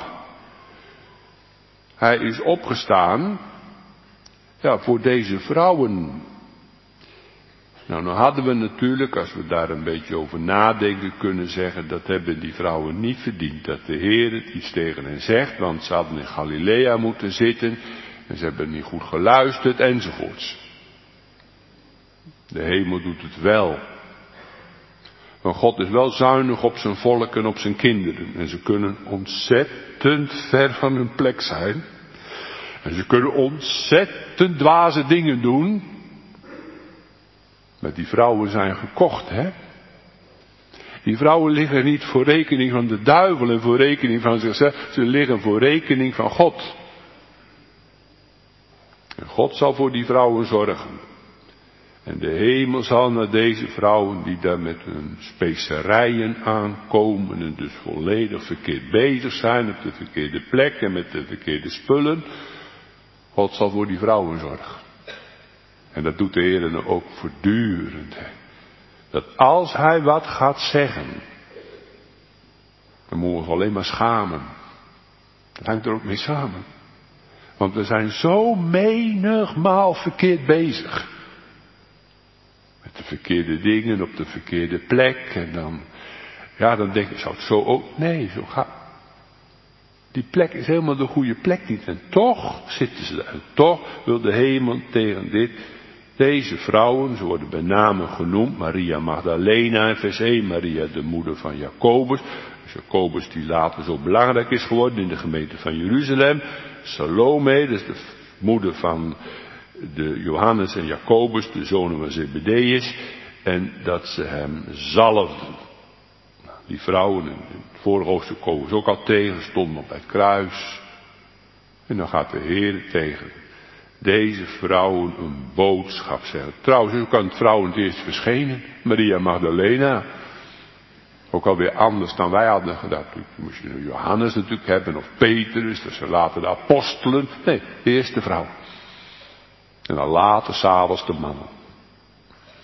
A: Hij is opgestaan. Ja, voor deze vrouwen. Nou hadden we natuurlijk, als we daar een beetje over nadenken, kunnen zeggen, dat hebben die vrouwen niet verdiend. Dat de Heer het iets tegen hen zegt, want ze hadden in Galilea moeten zitten. En ze hebben niet goed geluisterd, enzovoorts. De hemel doet het wel. Want God is wel zuinig op zijn volk en op zijn kinderen. En ze kunnen ontzettend ver van hun plek zijn. En ze kunnen ontzettend dwaze dingen doen. Maar die vrouwen zijn gekocht, hè. Die vrouwen liggen niet voor rekening van de duivel en voor rekening van zichzelf. Ze liggen voor rekening van God. En God zal voor die vrouwen zorgen. En de hemel zal naar deze vrouwen die daar met hun specerijen aankomen en dus volledig verkeerd bezig zijn op de verkeerde plek en met de verkeerde spullen. God zal voor die vrouwen zorgen. En dat doet de Heer ook voortdurend. Hè. Dat als Hij wat gaat zeggen, dan moeten we ons alleen maar schamen. Dat hangt er ook mee samen. Want we zijn zo menigmaal verkeerd bezig. Met de verkeerde dingen op de verkeerde plek. En dan denk ik, zou het zo ook? Nee, zo gaat. Die plek is helemaal de goede plek niet. En toch zitten ze daar. En toch wil de hemel tegen deze vrouwen, ze worden bij name genoemd, Maria Magdalena in vers 1, Maria de moeder van Jacobus. Jacobus die later zo belangrijk is geworden in de gemeente van Jeruzalem. Salome, dat is de moeder van de Johannes en Jacobus, de zonen van Zebedeus. En dat ze hem zalfden. Die vrouwen, in het vorige hoofdstuk komen ze ook al tegen, stonden op het kruis. En dan gaat de Heer tegen deze vrouwen een boodschap zeggen. Trouwens, hoe kan het vrouwen het eerst verschenen? Maria Magdalena. Ook alweer anders dan wij hadden gedacht. Moest je nu Johannes natuurlijk hebben, of Petrus, dat zijn later de apostelen. Nee, de eerste vrouw. En dan later, 's avonds, de mannen.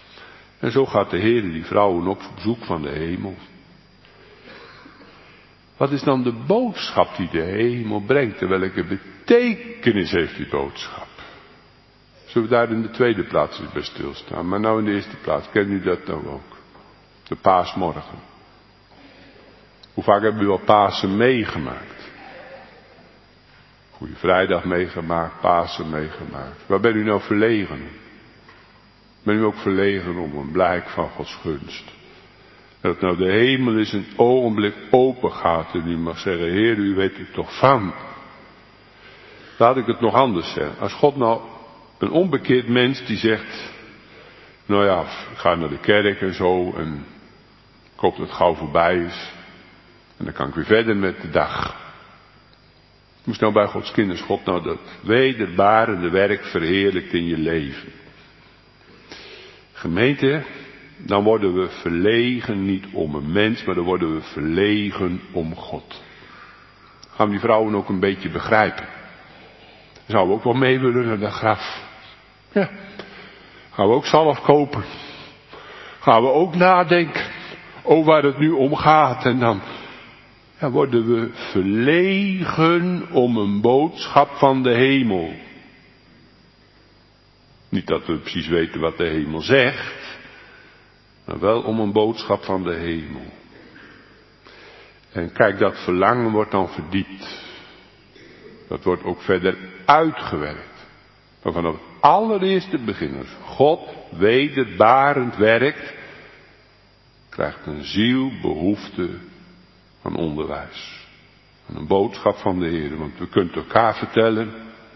A: En zo gaat de Heer die vrouwen op zoek van de hemel. Wat is dan de boodschap die de hemel brengt? En welke betekenis heeft die boodschap? Zullen we daar in de tweede plaats eens bij stilstaan? Maar nou in de eerste plaats, kent u dat nou ook? De paasmorgen. Hoe vaak hebben we al Pasen meegemaakt? Goeie Vrijdag meegemaakt, Pasen meegemaakt. Waar ben u nou verlegen? Ben u ook verlegen om een blijk van Gods gunst? Dat nou de hemel eens een ogenblik open gaat en u mag zeggen, Heer, u weet er toch van. Laat ik het nog anders zeggen. Als God nou een onbekeerd mens die zegt, nou ja, ik ga naar de kerk en zo en ik hoop dat het gauw voorbij is. En dan kan ik weer verder met de dag. Moest nou bij Gods kinders God nou dat wederbarende werk verheerlijkt in je leven. Gemeente, dan worden we verlegen niet om een mens, maar dan worden we verlegen om God. Gaan we die vrouwen ook een beetje begrijpen? Zouden we ook wel mee willen naar dat graf? Ja. Gaan we ook zalf kopen? Gaan we ook nadenken over waar het nu om gaat? En dan worden we verlegen om een boodschap van de hemel. Niet dat we precies weten wat de hemel zegt, maar wel om een boodschap van de hemel. En kijk, dat verlangen wordt dan verdiept. Dat wordt ook verder uitgewerkt. Maar vanaf het allereerste begin, als God wederbarend werkt, krijgt een ziel behoefte aan onderwijs. Aan een boodschap van de Heer. Want we kunnen het elkaar vertellen.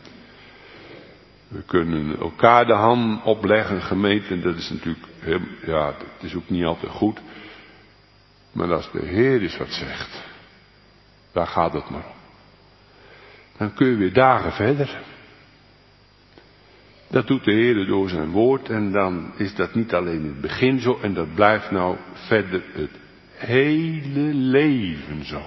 A: We kunnen elkaar de hand opleggen, gemeente. En dat is natuurlijk, dat is ook niet altijd goed. Maar als de Heer is wat zegt, daar gaat het maar om. Dan kun je weer dagen verder. Dat doet de Heer door zijn woord. En dan is dat niet alleen in het begin zo. En dat blijft nou verder het hele leven zo.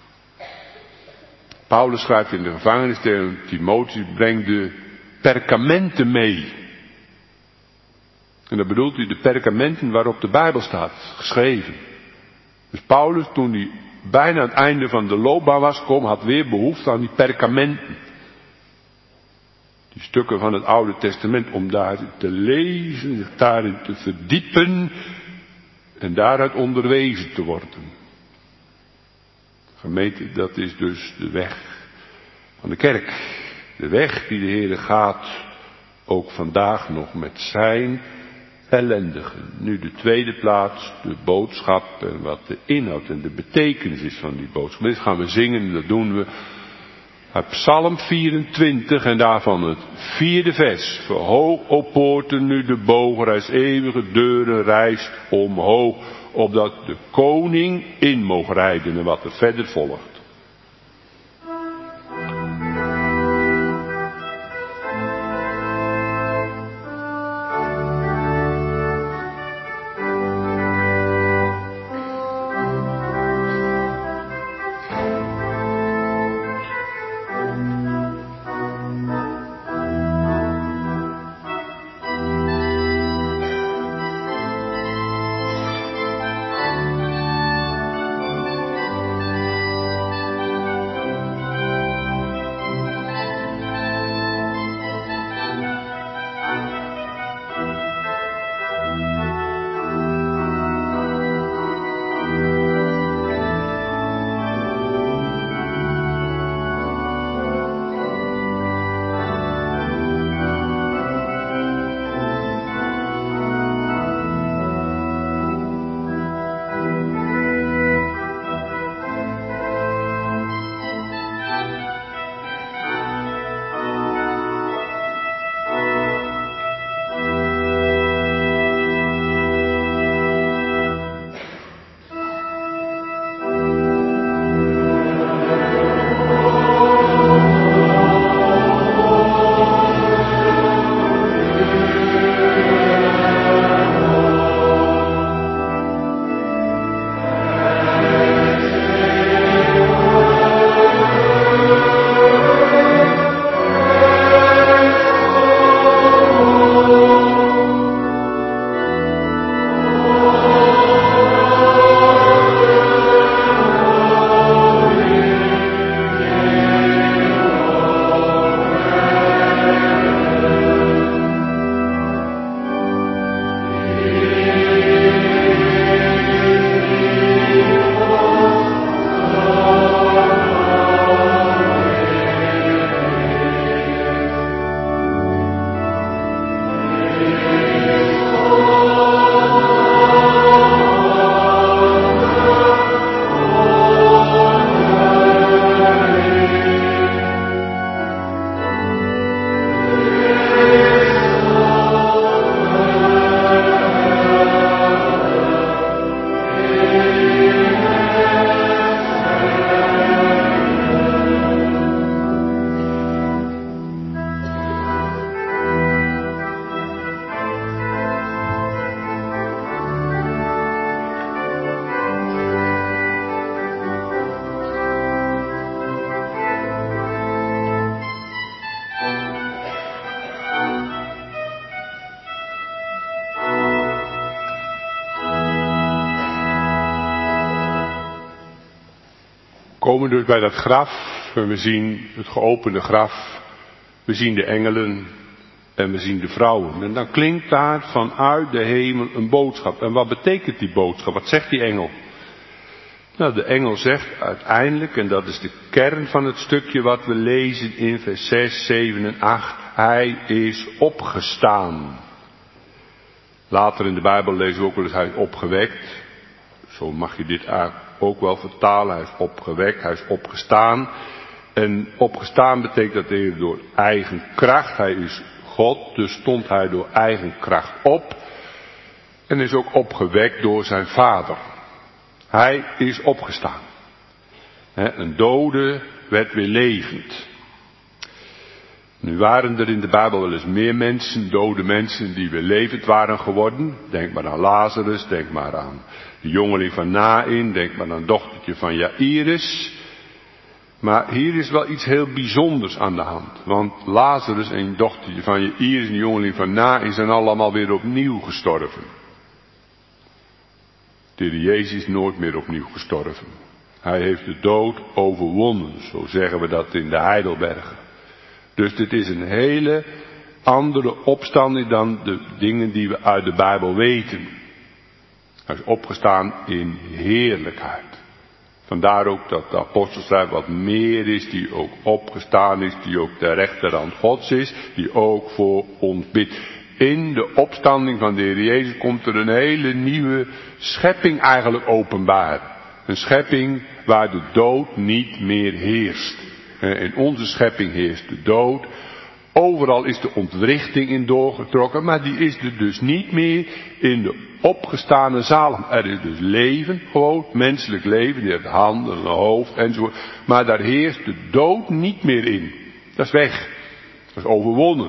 A: Paulus schrijft in de gevangenis tegen Timotheus, breng de perkamenten mee. En dat bedoelt hij de perkamenten waarop de Bijbel staat geschreven. Dus Paulus, toen hij bijna aan het einde van de loopbaan was gekomen, had weer behoefte aan die perkamenten. Die stukken van het Oude Testament, om daarin te lezen, zich daarin te verdiepen en daaruit onderwezen te worden. Gemeente, dat is dus de weg van de kerk. De weg die de Heer gaat, ook vandaag nog met zijn ellendigen. Nu de tweede plaats, de boodschap en wat de inhoud en de betekenis is van die boodschap. Dit gaan we zingen en dat doen we uit Psalm 24 en daarvan het 4e vers. Verhoog, o poorten, nu de boogreis, eeuwige deuren rijst omhoog, opdat de koning in mogen rijden en wat er verder volgt. komen dus bij dat graf en we zien het geopende graf. We zien de engelen en we zien de vrouwen. En dan klinkt daar vanuit de hemel een boodschap. En wat betekent die boodschap? Wat zegt die engel? Nou, de engel zegt uiteindelijk, en dat is de kern van het stukje wat we lezen in vers 6, 7 en 8. Hij is opgestaan. Later in de Bijbel lezen we ook wel eens hij is opgewekt. Zo mag je dit ook wel vertalen. Hij is opgewekt, hij is opgestaan. En opgestaan betekent dat hij door eigen kracht. Hij is God, dus stond hij door eigen kracht op. En is ook opgewekt door zijn Vader. Hij is opgestaan. Een dode werd weer levend. Nu waren er in de Bijbel wel eens meer mensen, dode mensen, die weer levend waren geworden. Denk maar aan Lazarus, denk maar aan de jongeling van Naïn, denk maar aan het dochtertje van Jaïrus. Maar hier is wel iets heel bijzonders aan de hand. Want Lazarus en het dochtertje van Jaïrus en de jongeling van Naïn zijn allemaal weer opnieuw gestorven. De Heer Jezus is nooit meer opnieuw gestorven. Hij heeft de dood overwonnen, zo zeggen we dat in de Heidelbergen. Dus dit is een hele andere opstanding dan de dingen die we uit de Bijbel weten. Hij is opgestaan in heerlijkheid. Vandaar ook dat de apostel schrijft wat meer is, die ook opgestaan is, die ook de rechterhand Gods is, die ook voor ons bidt. In de opstanding van de Heer Jezus komt er een hele nieuwe schepping eigenlijk openbaar. Een schepping waar de dood niet meer heerst. In onze schepping heerst de dood. Overal is de ontwrichting in doorgetrokken, maar die is er dus niet meer in de opgestane zaal. Er is dus leven, gewoon menselijk leven, die heeft handen, een hoofd enzovoort. Maar daar heerst de dood niet meer in. Dat is weg. Dat is overwonnen.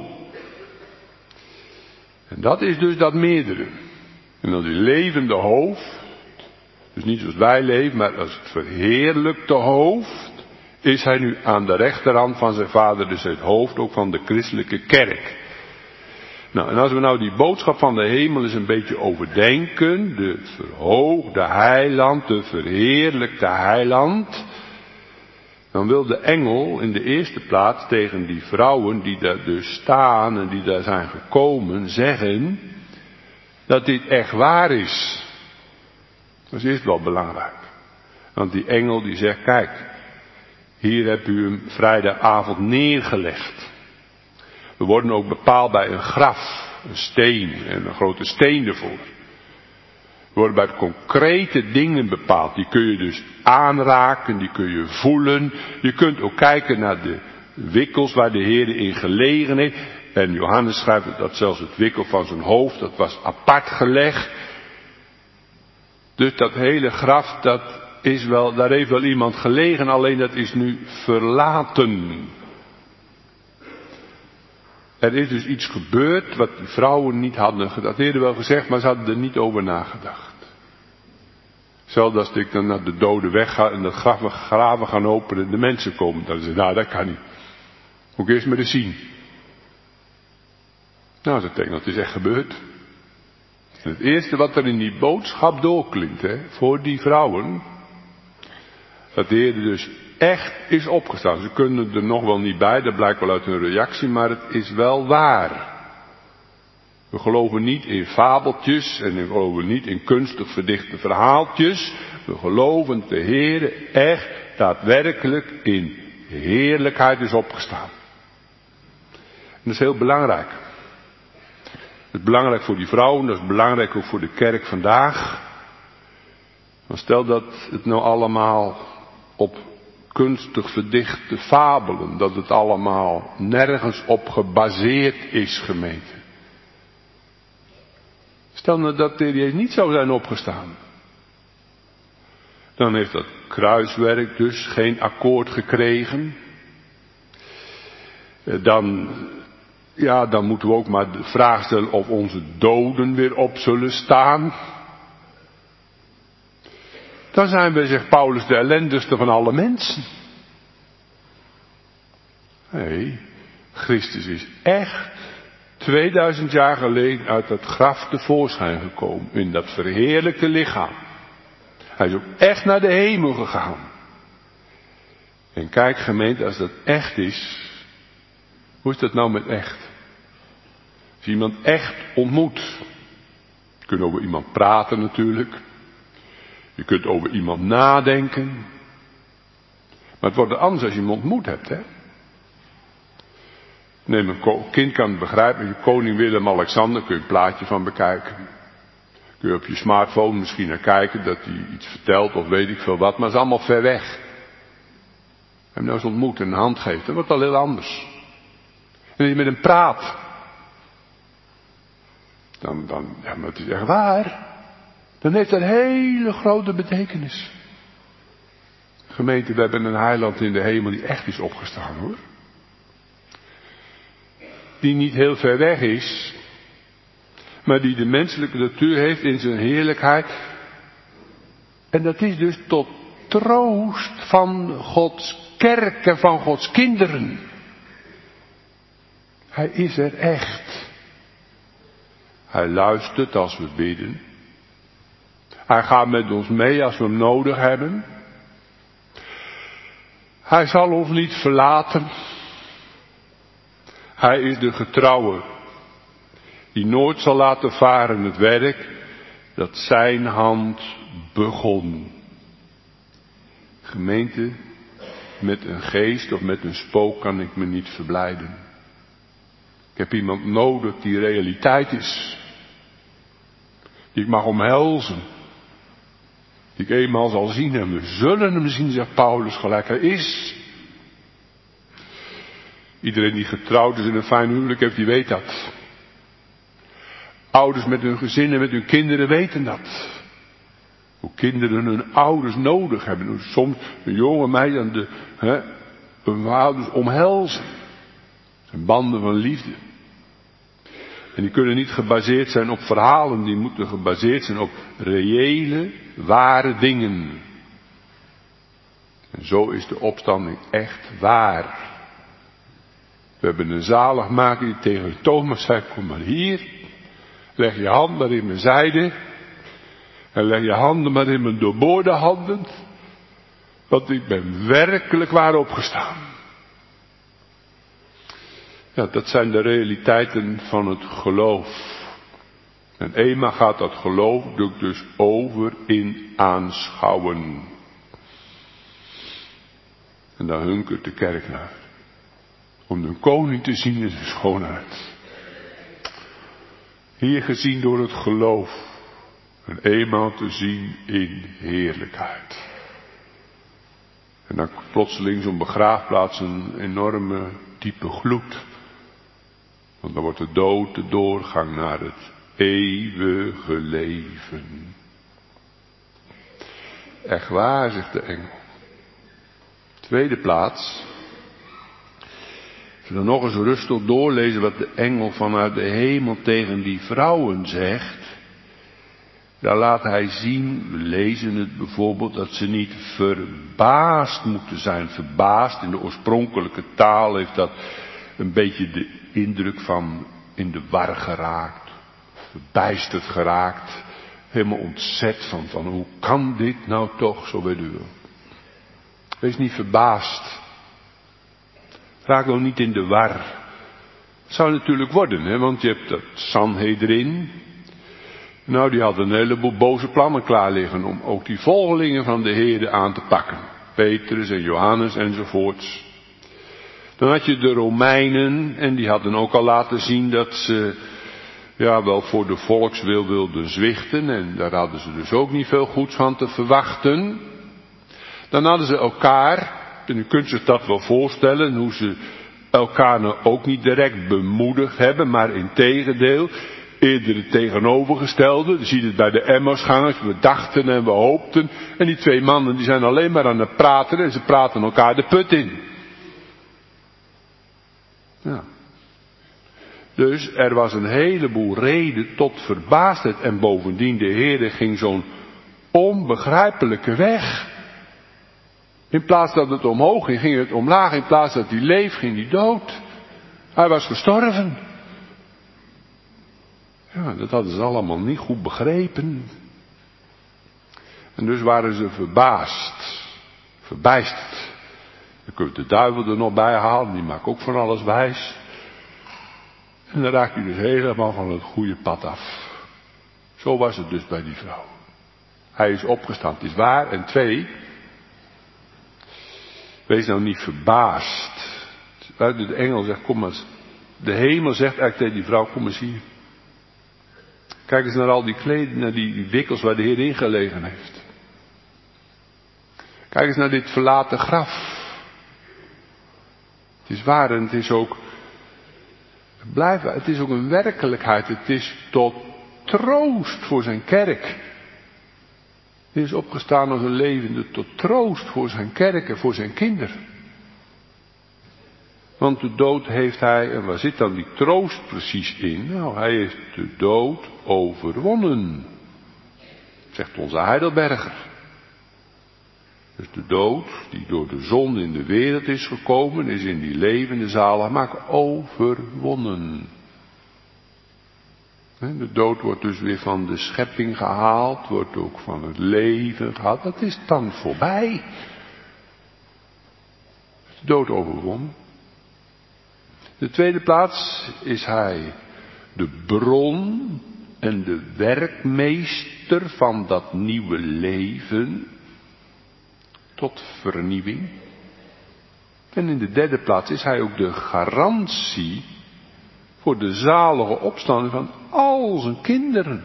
A: En dat is dus dat meerdere. En dat is levende hoofd. Dus niet zoals wij leven, maar als het verheerlijkte hoofd. Is hij nu aan de rechterhand van zijn Vader, dus het hoofd ook van de christelijke kerk. Nou, en als we nou die boodschap van de hemel eens een beetje overdenken, de verhoogde heiland, de verheerlijkte heiland, dan wil de engel in de eerste plaats tegen die vrouwen die daar dus staan en die daar zijn gekomen, zeggen dat dit echt waar is. Dat is eerst wel belangrijk. Want die engel die zegt, kijk, hier heb u hem vrijdagavond neergelegd. We worden ook bepaald bij een graf, een steen en een grote steen ervoor. We worden bij concrete dingen bepaald. Die kun je dus aanraken, die kun je voelen. Je kunt ook kijken naar de wikkels waar de Heer in gelegen heeft. En Johannes schrijft dat zelfs het wikkel van zijn hoofd, dat was apart gelegd. Dus dat hele graf, dat is wel, daar heeft wel iemand gelegen, alleen dat is nu verlaten. Er is dus iets gebeurd wat die vrouwen niet hadden gedacht. Dat hadden wel gezegd, maar ze hadden er niet over nagedacht. Zelfs als ik dan naar de doden wegga en dat graven gaan openen en de mensen komen. Dan zeggen ze, nou dat kan niet. Moet ik eerst maar eens zien. Nou, ze denken, dat is echt gebeurd. En het eerste wat er in die boodschap doorklinkt, voor die vrouwen, dat de Heer dus echt is opgestaan. Ze kunnen er nog wel niet bij, dat blijkt wel uit hun reactie, maar het is wel waar. We geloven niet in fabeltjes en we geloven niet in kunstig verdichte verhaaltjes. We geloven dat de Heer echt daadwerkelijk in heerlijkheid is opgestaan. En dat is heel belangrijk. Dat is belangrijk voor die vrouwen, dat is belangrijk ook voor de kerk vandaag. Maar stel dat het nou allemaal op kunstig verdichte fabelen, dat het allemaal nergens op gebaseerd is, gemeente. Stel nou dat de Heer Jezus niet zou zijn opgestaan. Dan heeft dat kruiswerk dus geen akkoord gekregen. Dan moeten we ook maar de vraag stellen of onze doden weer op zullen staan. Dan zijn we, zegt Paulus, de ellendigste van alle mensen. Nee, Christus is echt 2000 jaar geleden uit dat graf tevoorschijn gekomen. In dat verheerlijkte lichaam. Hij is ook echt naar de hemel gegaan. En kijk gemeente, als dat echt is, hoe is dat nou met echt? Als je iemand echt ontmoet, je kunt over iemand praten natuurlijk, je kunt over iemand nadenken, maar het wordt anders als je hem ontmoet hebt, hè? Neem een kind kan het begrijpen, je koning Willem-Alexander, kun je een plaatje van bekijken. Kun je op je smartphone misschien naar kijken, dat hij iets vertelt of weet ik veel wat, maar het is allemaal ver weg. Hem nou eens ontmoet en een hand geeft, dan wordt het al heel anders. En als je met hem praat, ja, maar het is echt waar. Dan heeft dat een hele grote betekenis. Gemeente, we hebben een heiland in de hemel die echt is opgestaan, hoor. Die niet heel ver weg is, maar die de menselijke natuur heeft in zijn heerlijkheid. En dat is dus tot troost van Gods kerk en van Gods kinderen. Hij is er echt. Hij luistert als we bidden. Hij gaat met ons mee als we hem nodig hebben. Hij zal ons niet verlaten. Hij is de getrouwe, die nooit zal laten varen het werk dat zijn hand begon. Gemeente, met een geest of met een spook kan ik me niet verblijden. Ik heb iemand nodig die realiteit is. Die ik mag omhelzen. Die ik eenmaal zal zien en we zullen hem zien, zegt Paulus, gelijk hij is. Iedereen die getrouwd is in een fijn huwelijk heeft, die weet dat. Ouders met hun gezinnen, met hun kinderen weten dat. Hoe kinderen hun ouders nodig hebben. Hoe soms een jonge meid aan hun ouders omhelzen. Het zijn banden van liefde. En die kunnen niet gebaseerd zijn op verhalen. Die moeten gebaseerd zijn op reële, ware dingen. En zo is de opstanding echt waar. We hebben een zaligmaker die tegen Thomas zei, kom maar hier. Leg je hand maar in mijn zijde. En leg je handen maar in mijn doorboorde handen. Want ik ben werkelijk waar opgestaan. Ja, dat zijn de realiteiten van het geloof. En eenmaal gaat dat geloof dus over in aanschouwen. En daar hunkert de kerk naar. Om de koning te zien in zijn schoonheid. Hier gezien door het geloof. En eenmaal te zien in heerlijkheid. En dan plotseling zo'n begraafplaats een enorme diepe gloed. Want dan wordt de dood de doorgang naar het eeuwige leven. Echt waar, zegt de engel. Tweede plaats. Als we dan nog eens rustig doorlezen wat de engel vanuit de hemel tegen die vrouwen zegt. Dan laat hij zien, we lezen het bijvoorbeeld, dat ze niet verbaasd moeten zijn. Verbaasd, in de oorspronkelijke taal heeft dat een beetje de indruk van in de war geraakt. Verbijsterd geraakt. Helemaal ontzet van hoe kan dit nou toch, zo weet u wel. Wees niet verbaasd. Raak dan niet in de war. Het zou natuurlijk worden, hè, want je hebt dat Sanhedrin. Nou, die hadden een heleboel boze plannen klaar liggen om ook die volgelingen van de Heere aan te pakken. Petrus en Johannes enzovoorts. Dan had je de Romeinen en die hadden ook al laten zien dat ze wel voor de volkswil wilden zwichten. En daar hadden ze dus ook niet veel goeds van te verwachten. Dan hadden ze elkaar, en u kunt zich dat wel voorstellen, hoe ze elkaar nou ook niet direct bemoedigd hebben, maar integendeel, eerder het tegenovergestelde. Je ziet het bij de Emmausgangers, we dachten en we hoopten. En die twee mannen die zijn alleen maar aan het praten en ze praten elkaar de put in. Ja. Dus er was een heleboel reden tot verbaasdheid. En bovendien, de Heere ging zo'n onbegrijpelijke weg. In plaats dat het omhoog ging, ging het omlaag. In plaats dat hij leeft, ging hij dood. Hij was gestorven. Ja, dat hadden ze allemaal niet goed begrepen. En dus waren ze verbaasd. Verbijsterd. Dan kun je de duivel er nog bij halen, die maakt ook van alles wijs. En dan raakt hij dus helemaal van het goede pad af. Zo was het dus bij die vrouw. Hij is opgestaan, het is waar. En 2, wees nou niet verbaasd. De engel zegt, kom maar. De hemel zegt eigenlijk tegen die vrouw, kom eens hier. Kijk eens naar al die kleding, naar die wikkels waar de Heer in gelegen heeft. Kijk eens naar dit verlaten graf. Het is waar en het is ook, het is ook een werkelijkheid. Het is tot troost voor zijn kerk. Hij is opgestaan als een levende tot troost voor zijn kerk en voor zijn kinderen. Want de dood heeft hij, en waar zit dan die troost precies in? Nou, hij heeft de dood overwonnen. Zegt onze Heidelberger. Dus de dood die door de zonde in de wereld is gekomen, is in die levende zaligmaker overwonnen. De dood wordt dus weer van de schepping gehaald, wordt ook van het leven gehaald. Dat is dan voorbij. De dood overwonnen. De tweede plaats is hij de bron en de werkmeester van dat nieuwe leven tot vernieuwing. En in de derde plaats is hij ook de garantie voor de zalige opstanding van al zijn kinderen.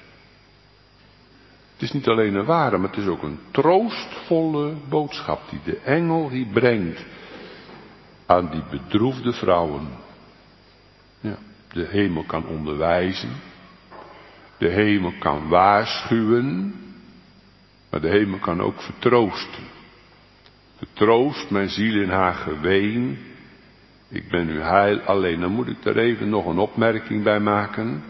A: Het is niet alleen een ware, maar het is ook een troostvolle boodschap die de engel hier brengt aan die bedroefde vrouwen. Ja, de hemel kan onderwijzen, de hemel kan waarschuwen, maar de hemel kan ook vertroosten. Vertroost mijn ziel in haar geween, ik ben u heil alleen. Dan moet ik er even nog een opmerking bij maken.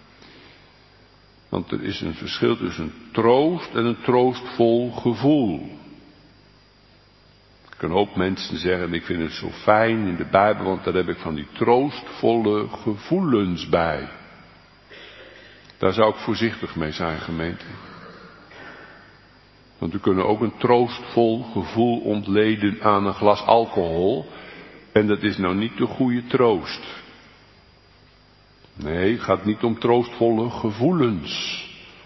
A: Want er is een verschil tussen troost en een troostvol gevoel. Ik kan ook mensen zeggen, ik vind het zo fijn in de Bijbel, want daar heb ik van die troostvolle gevoelens bij. Daar zou ik voorzichtig mee zijn, gemeente. Want we kunnen ook een troostvol gevoel ontleden aan een glas alcohol. En dat is nou niet de goede troost. Nee, het gaat niet om troostvolle gevoelens.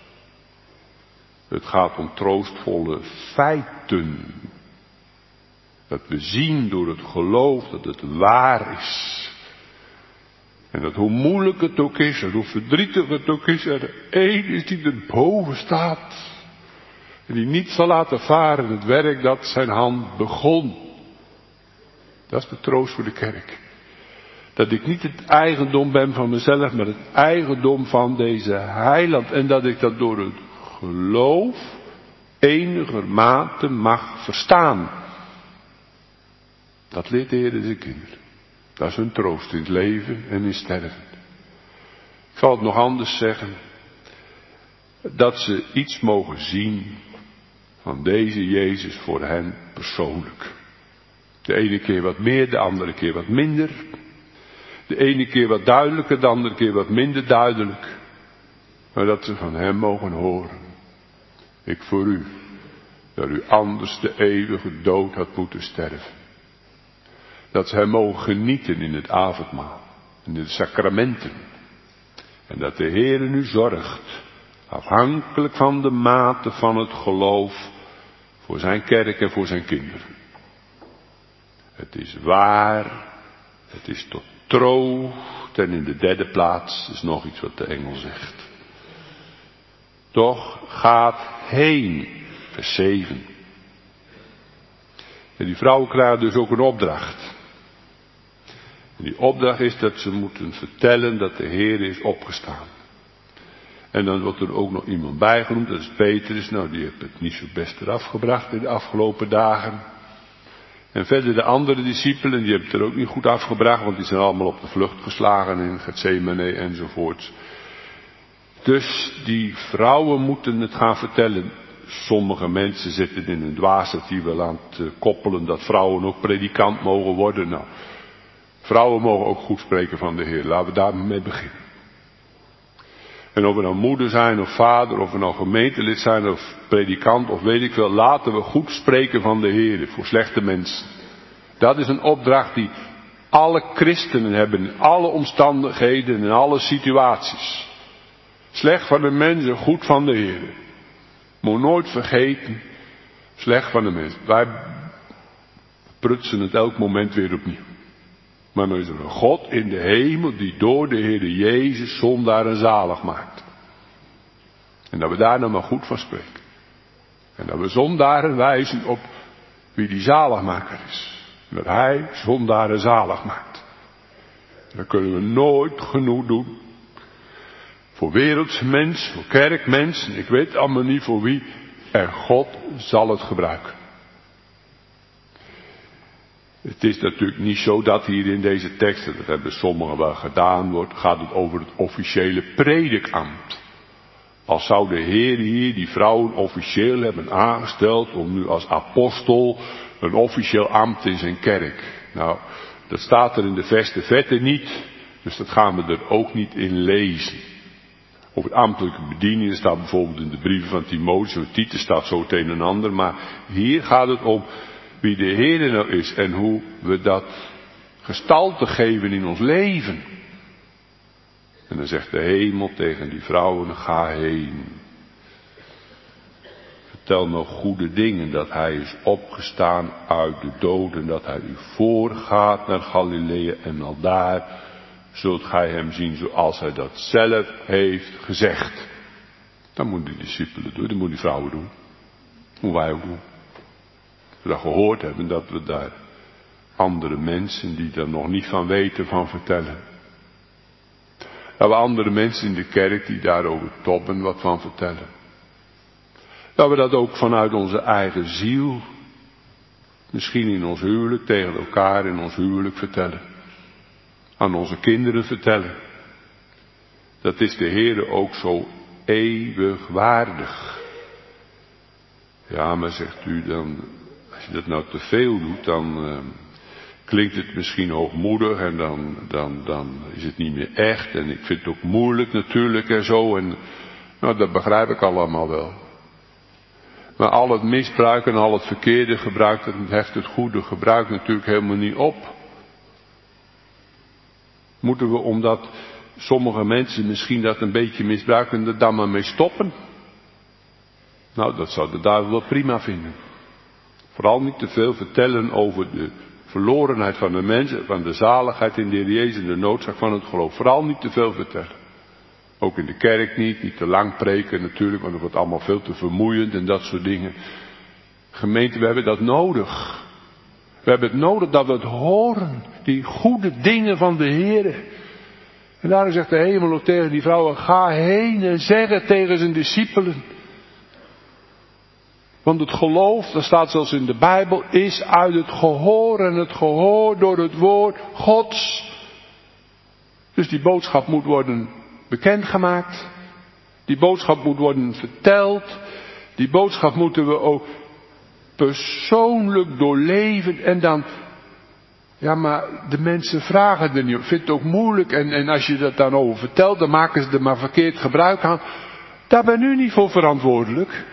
A: Het gaat om troostvolle feiten. Dat we zien door het geloof dat het waar is. En dat hoe moeilijk het ook is, en hoe verdrietig het ook is, er één is die erboven staat. En die niet zal laten varen het werk dat zijn hand begon. Dat is de troost voor de kerk. Dat ik niet het eigendom ben van mezelf, maar het eigendom van deze heiland. En dat ik dat door het geloof enigermate mag verstaan. Dat leert de Heer zijn kinderen. Dat is hun troost in het leven en in sterven. Ik zal het nog anders zeggen. Dat ze iets mogen zien van deze Jezus voor hen persoonlijk. De ene keer wat meer, de andere keer wat minder. De ene keer wat duidelijker, de andere keer wat minder duidelijk. Maar dat ze van hem mogen horen. Ik voor u, dat u anders de eeuwige dood had moeten sterven. Dat ze hem mogen genieten in het avondmaal, in de sacramenten. En dat de Heer nu zorgt, afhankelijk van de mate van het geloof, voor zijn kerk en voor zijn kinderen. Het is waar, het is tot troost en in de derde plaats is nog iets wat de engel zegt. Toch gaat heen, vers 7. En die vrouwen krijgen dus ook een opdracht. En die opdracht is dat ze moeten vertellen dat de Heer is opgestaan. En dan wordt er ook nog iemand bijgenoemd, dat is Petrus. Nou, die heeft het niet zo best eraf gebracht in de afgelopen dagen. En verder de andere discipelen, die hebben het er ook niet goed afgebracht, want die zijn allemaal op de vlucht geslagen in Getsemane enzovoort. Dus die vrouwen moeten het gaan vertellen. Sommige mensen zitten in een dwaasheid die wel aan het koppelen dat vrouwen ook predikant mogen worden. Nou, vrouwen mogen ook goed spreken van de Heer. Laten we daarmee beginnen. En of we nou moeder zijn of vader, of we nou gemeentelid zijn of predikant of weet ik wel, laten we goed spreken van de Heer voor slechte mensen. Dat is een opdracht die alle christenen hebben in alle omstandigheden en in alle situaties. Slecht van de mensen, goed van de Heer. Moet nooit vergeten, slecht van de mensen. Wij prutsen het elk moment weer opnieuw. Maar dan is er een God in de hemel die door de Heer Jezus zondaren zalig maakt. En dat we daar nou maar goed van spreken. En dat we zondaren wijzen op wie die zaligmaker is. En dat Hij zondaren zalig maakt. En dat kunnen we nooit genoeg doen. Voor wereldse mens, voor kerkmens, ik weet allemaal niet voor wie. En God zal het gebruiken. Het is natuurlijk niet zo dat hier in deze teksten, dat hebben sommigen wel gedaan, gaat het over het officiële predikambt. Als zou de Heer hier die vrouwen officieel hebben aangesteld om nu als apostel een officieel ambt in zijn kerk. Nou, dat staat er in de verste vette niet, dus dat gaan we er ook niet in lezen. Over ambtelijke bedieningen staat bijvoorbeeld in de brieven van Timotheus en Titus staat zo het een en ander, maar hier gaat het om wie de Heer nou is en hoe we dat gestalte geven in ons leven. En dan zegt de hemel tegen die vrouwen, ga heen. Vertel nog goede dingen, dat Hij is opgestaan uit de doden, dat Hij u voorgaat naar Galilea en al daar zult gij Hem zien zoals Hij dat zelf heeft gezegd. Dat moeten die discipelen doen, dat moeten die vrouwen doen. Dat moeten wij ook doen. We dat gehoord hebben, dat we daar andere mensen die er nog niet van weten van vertellen. Dat we andere mensen in de kerk die daarover toppen wat van vertellen. Dat we dat ook vanuit onze eigen ziel, misschien in ons huwelijk, tegen elkaar in ons huwelijk vertellen. Aan onze kinderen vertellen. Dat is de Heere ook zo eeuwig waardig. Ja, maar zegt u dan, als je dat nou te veel doet, dan klinkt het misschien hoogmoedig en dan is het niet meer echt. En ik vind het ook moeilijk natuurlijk en zo. En nou, dat begrijp ik allemaal wel. Maar al het misbruik en al het verkeerde gebruik, dat heft het goede gebruik natuurlijk helemaal niet op. Moeten we, omdat sommige mensen misschien dat een beetje misbruiken, er dan maar mee stoppen? Nou, dat zou de duivel wel prima vinden. Vooral niet te veel vertellen over de verlorenheid van de mensen, van de zaligheid in de Heer Jezus en de noodzaak van het geloof. Vooral niet te veel vertellen. Ook in de kerk niet te lang preken natuurlijk, want dat wordt allemaal veel te vermoeiend en dat soort dingen. Gemeente, we hebben dat nodig. We hebben het nodig dat we het horen, die goede dingen van de Heer. En daarom zegt de hemel ook tegen die vrouwen, ga heen en zeg het tegen zijn discipelen. Want het geloof, dat staat zelfs in de Bijbel, is uit het gehoor en het gehoor door het woord Gods. Dus die boodschap moet worden bekendgemaakt. Die boodschap moet worden verteld. Die boodschap moeten we ook persoonlijk doorleven. En dan, ja maar de mensen vragen er niet op. Vindt het ook moeilijk. En als je dat dan over vertelt, dan maken ze er maar verkeerd gebruik van. Daar ben u niet voor verantwoordelijk.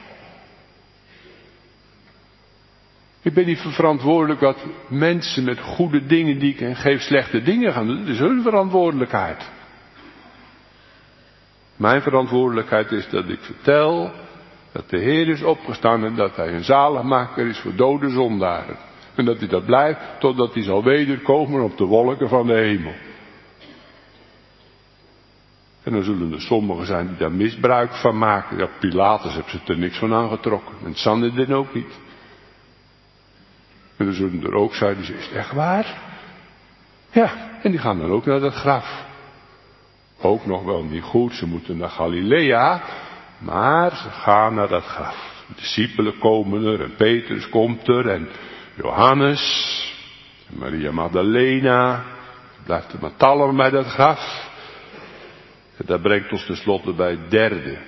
A: Ik ben niet verantwoordelijk dat mensen met goede dingen die ik hen geef slechte dingen gaan doen. Dat is hun verantwoordelijkheid. Mijn verantwoordelijkheid is dat ik vertel dat de Heer is opgestaan en dat Hij een zaligmaker is voor dode zondaren. En dat Hij dat blijft totdat Hij zal wederkomen op de wolken van de hemel. En dan zullen er sommigen zijn die daar misbruik van maken. Ja, Pilatus heeft er niks van aangetrokken. En Sanhedrin ook niet. En dan zullen er ook zijn die zeggen, is het echt waar? Ja, en die gaan dan ook naar dat graf. Ook nog wel niet goed, ze moeten naar Galilea, maar ze gaan naar dat graf. De discipelen komen er en Petrus komt er en Johannes en Maria Magdalena. Blijft er maar talmen bij dat graf. En dat brengt ons tenslotte bij het derde.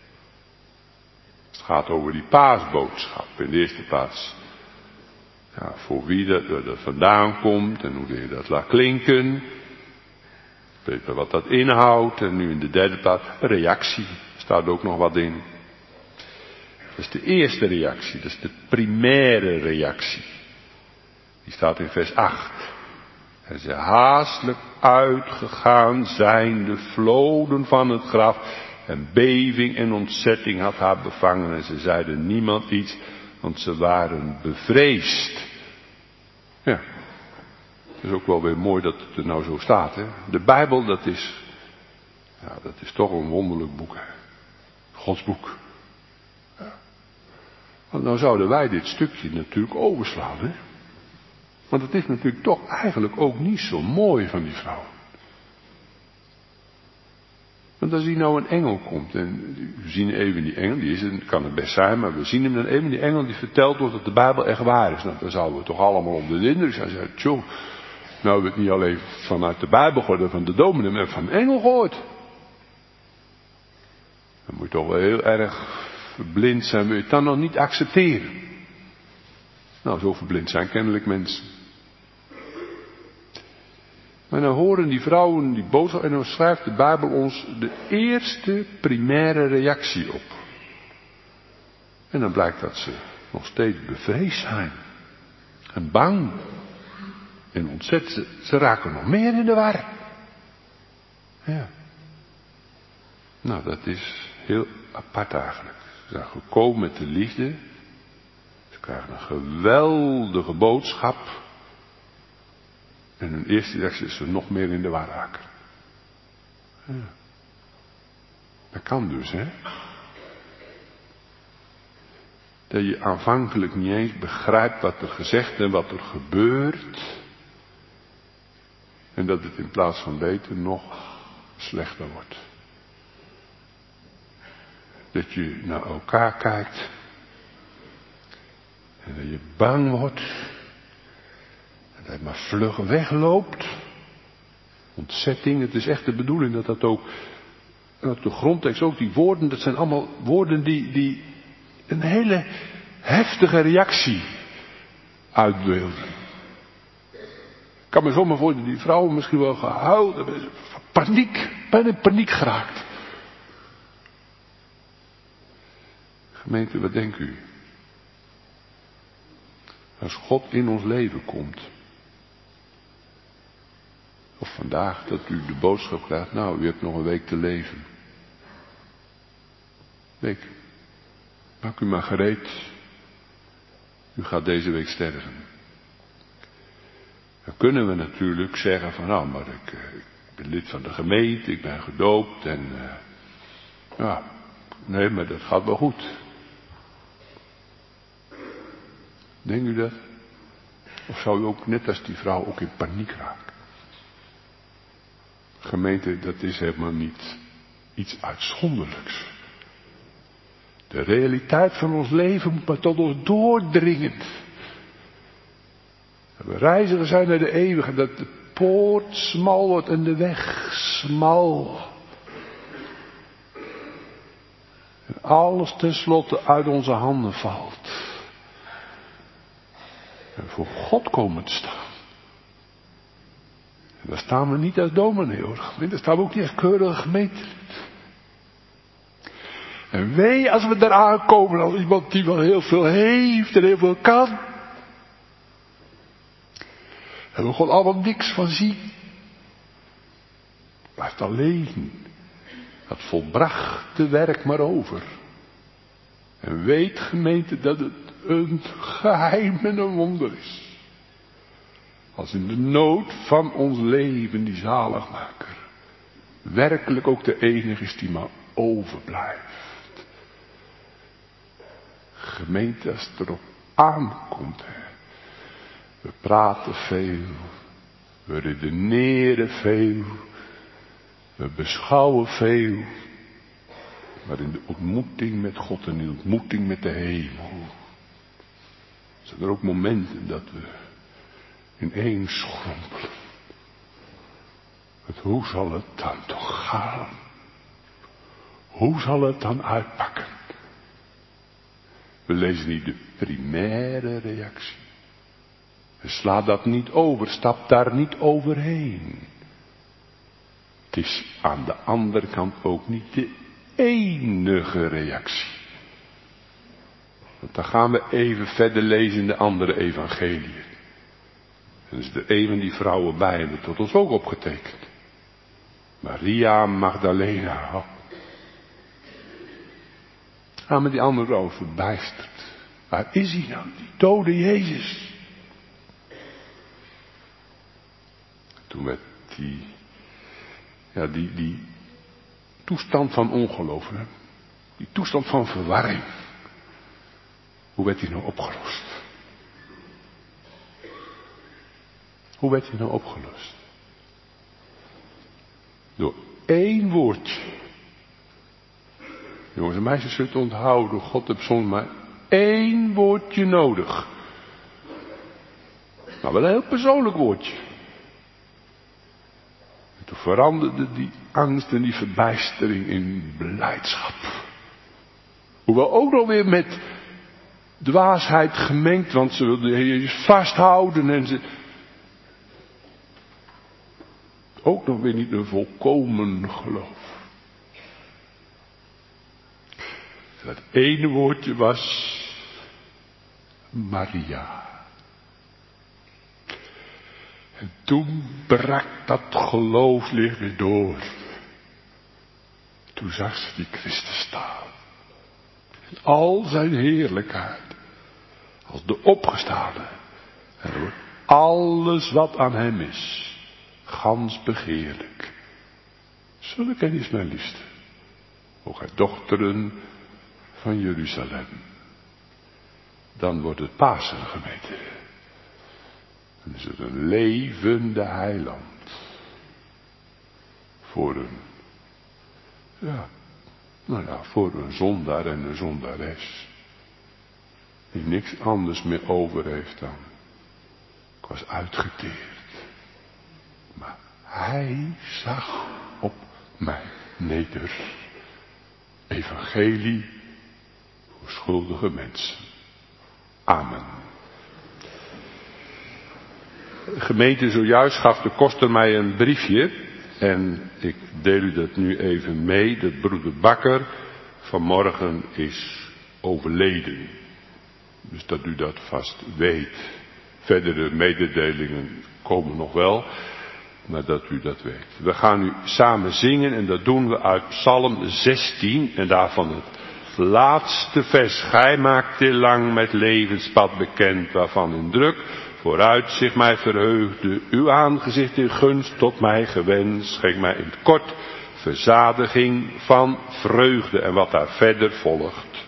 A: Het gaat over die paasboodschap in de eerste plaats. Ja, voor wie dat vandaan komt en hoe de Heer dat laat klinken. Weet je wat dat inhoudt. En nu in de derde plaats, reactie. Er staat ook nog wat in. Dat is de eerste reactie. Dat is de primaire reactie. Die staat in vers 8. En ze haastelijk uitgegaan zijnde vloden van het graf. En beving en ontzetting had haar bevangen. En ze zeiden niemand iets, want ze waren bevreesd. Ja, het is ook wel weer mooi dat het er nou zo staat. Hè? De Bijbel, dat is toch een wonderlijk boek. Hè? Gods boek. Ja. Want nou zouden wij dit stukje natuurlijk overslaan. Hè? Want het is natuurlijk toch eigenlijk ook niet zo mooi van die vrouw. Want als hier nou een engel komt, en we zien even die engel, kan het best zijn, maar we zien hem dan even, die engel die vertelt ons dat de Bijbel echt waar is. Nou, dan zouden we toch allemaal onder de indruk zijn. Zeggen, tjoh, nou hebben we het niet alleen vanuit de Bijbel gehoord, van de dominee, maar van een engel gehoord. Dan moet je toch wel heel erg verblind zijn, wil je het dan nog niet accepteren. Nou, zo verblind zijn kennelijk mensen. Maar dan horen die vrouwen die boodschap en dan schrijft de Bijbel ons de eerste primaire reactie op. En dan blijkt dat ze nog steeds bevreesd zijn. En bang. En ontzet. Ze raken nog meer in de war. Ja. Nou, dat is heel apart eigenlijk. Ze zijn gekomen met de liefde. Ze krijgen een geweldige boodschap. En hun eerste reactie is ze nog meer in de war raken. Ja. Dat kan dus, hè. Dat je aanvankelijk niet eens begrijpt wat er gezegd en wat er gebeurt. En dat het in plaats van beter nog slechter wordt. Dat je naar elkaar kijkt. En dat je bang wordt. En dat je maar vlug wegloopt. Ontzetting, het is echt de bedoeling dat dat ook, dat de grondtekst ook, die woorden, dat zijn allemaal woorden die een hele heftige reactie uitbeelden. Ik kan me zomaar voorstellen, die vrouwen misschien wel gehuild hebben, paniek, bijna in paniek geraakt. Gemeente, wat denkt u? Als God in ons leven komt, of vandaag dat u de boodschap krijgt, nou, u hebt nog een week te leven. Week. Maak u maar gereed. U gaat deze week sterven. Dan kunnen we natuurlijk zeggen van, nou, maar ik ben lid van de gemeente, ik ben gedoopt en ja, nee, maar dat gaat wel goed. Denkt u dat? Of zou u ook, net als die vrouw, ook in paniek raken? Gemeente, dat is helemaal niet iets uitzonderlijks. De realiteit van ons leven moet maar tot ons doordringen. Dat we reiziger zijn naar de eeuwige, dat de poort smal wordt en de weg smal. En alles tenslotte uit onze handen valt. En voor God komen te staan. En daar staan we niet als dominee hoor. Daar staan we ook niet als keurige gemeentelid. En wee als we daar aankomen als iemand die wel heel veel heeft en heel veel kan. En we gewoon allemaal niks van zien. Blijft alleen dat volbrachte werk maar over. En weet gemeente dat het een geheim en een wonder is. Als in de nood van ons leven die zaligmaker werkelijk ook de enige is die maar overblijft. Gemeente, als het erop aankomt, hè. We praten veel, we redeneren veel, we beschouwen veel, maar in de ontmoeting met God en in de ontmoeting met de hemel zijn er ook momenten dat we ineens schrompelen. Hoe zal het dan toch gaan? Hoe zal het dan uitpakken? We lezen niet de primaire reactie. Sla dat niet over, stap daar niet overheen. Het is aan de andere kant ook niet de enige reactie. Want dan gaan we even verder lezen in de andere evangeliën. En is er een van die vrouwen bij hebben tot ons ook opgetekend. Maria Magdalena. Maar die andere vrouw verbijsterd. Waar is hij nou, die dode Jezus? Toen werd die toestand van ongeloof, hè? Die toestand van verwarring. Hoe werd die nou opgelost? Hoe werd die nou opgelost? Door één woordje. Jongens en meisjes, zullen het onthouden. God heeft soms maar één woordje nodig. Maar wel een heel persoonlijk woordje. En toen veranderde die angst en die verbijstering in blijdschap. Hoewel ook nog weer met dwaasheid gemengd, want ze wilden de Heer Jezus vasthouden en ze... Ook nog weer niet een volkomen geloof. Dat ene woordje was Maria. En toen brak dat geloofslicht weer door. Toen zag ze die Christus staan. In al zijn heerlijkheid. Als de opgestane. En door alles wat aan hem is. Gans begeerlijk. Zulke is mijn liefste. O gij dochteren van Jeruzalem. Dan wordt het Pasen gemeente. Dan is het een levende heiland. Voor een zondaar en een zondares. Die niks anders meer over heeft dan. Ik was uitgeteerd. Maar hij zag op mij neder. Evangelie voor schuldige mensen. Amen. De gemeente zojuist gaf de koster mij een briefje. En ik deel u dat nu even mee. Dat broeder Bakker vanmorgen is overleden. Dus dat u dat vast weet. Verdere mededelingen komen nog wel. Maar dat u dat weet. We gaan nu samen zingen en dat doen we uit Psalm 16 en daarvan het laatste vers. Gij maakt te lang met levenspad bekend, waarvan in druk vooruit zich mij verheugde. Uw aangezicht in gunst tot mij gewenst, schenk mij in het kort verzadiging van vreugde en wat daar verder volgt.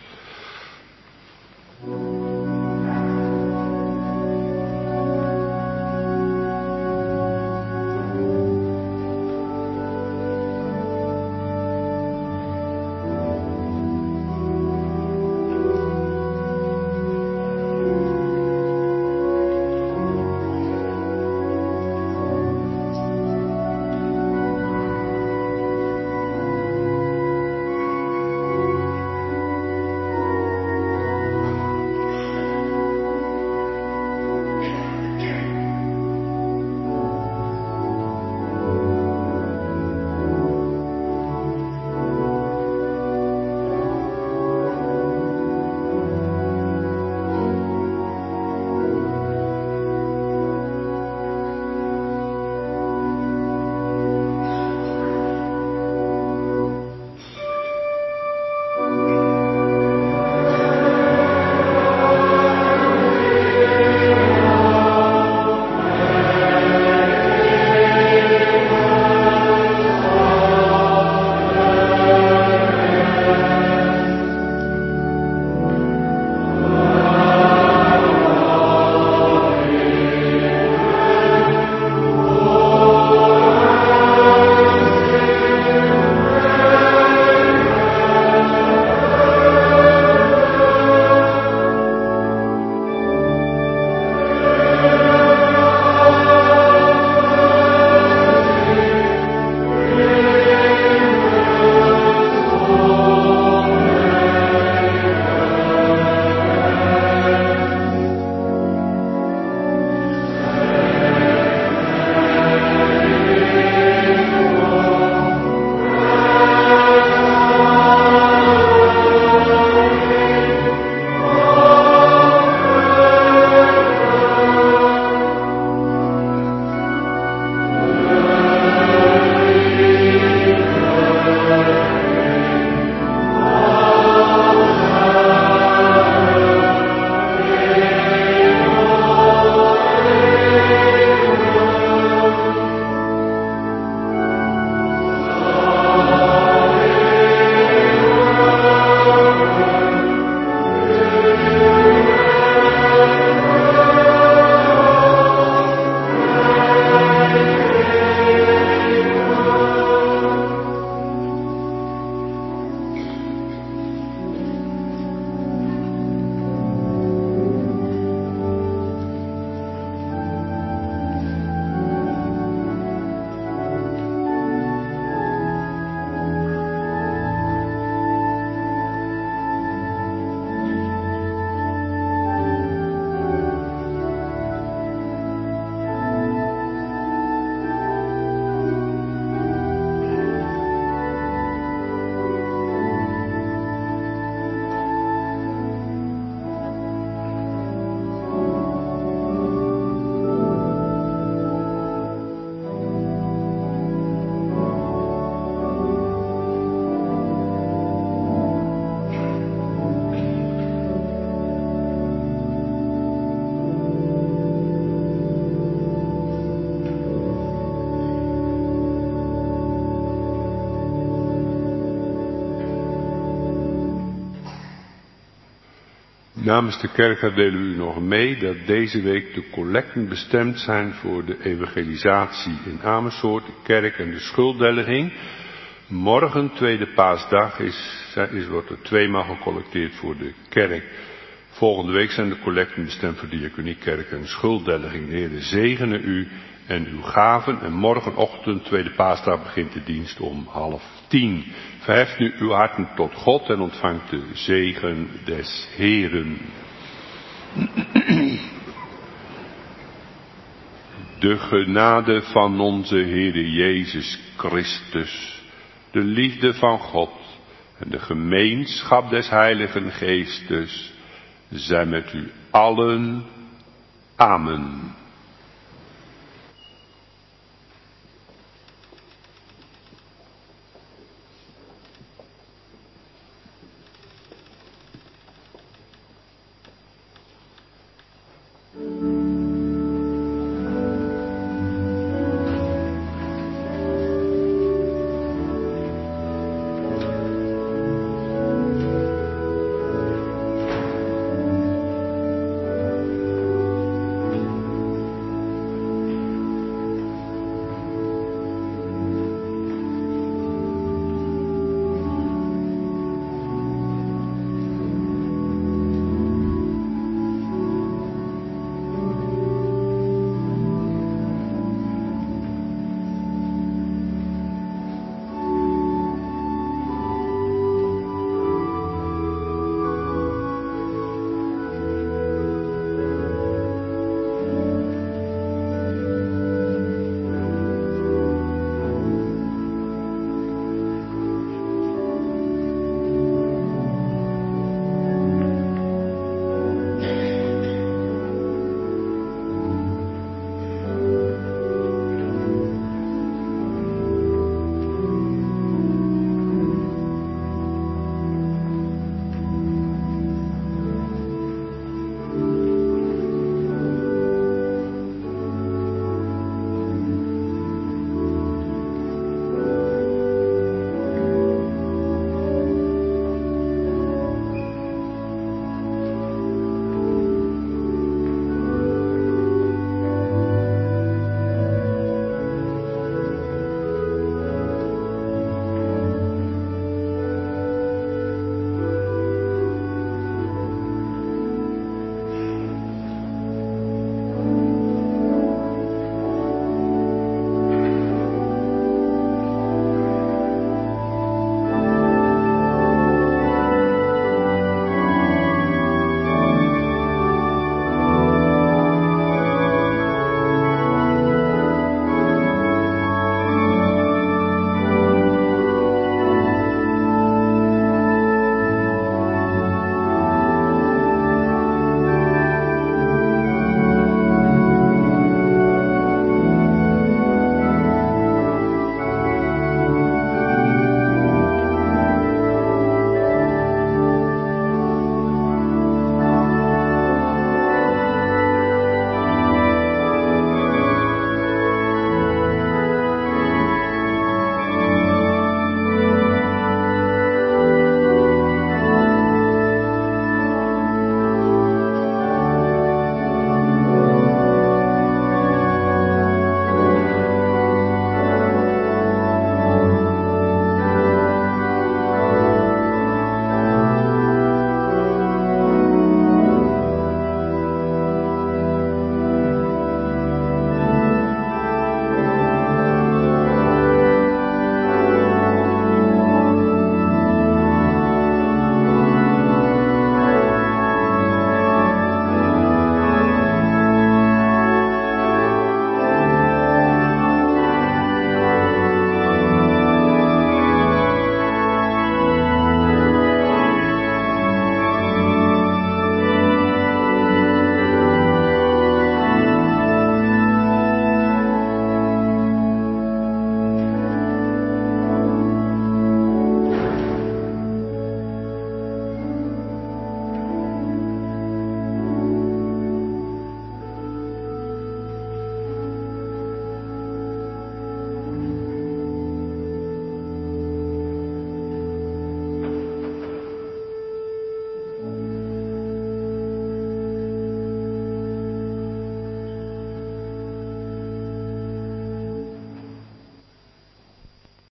A: Namens de kerk delen we u nog mee dat deze week de collecten bestemd zijn voor de evangelisatie in Amersfoort, de kerk en de schulddelging. Morgen, tweede paasdag, wordt er tweemaal gecollecteerd voor de kerk. Volgende week zijn de collecten bestemd voor diaconie, kerk en schulddelging. De Heer zegene u en uw gaven. En morgenochtend, tweede paasdag, begint de dienst om 9:30. Verheft nu uw harten tot God en ontvangt de zegen des Heeren. De genade van onze Heere Jezus Christus, de liefde van God en de gemeenschap des Heiligen Geestes zijn met u allen. Amen.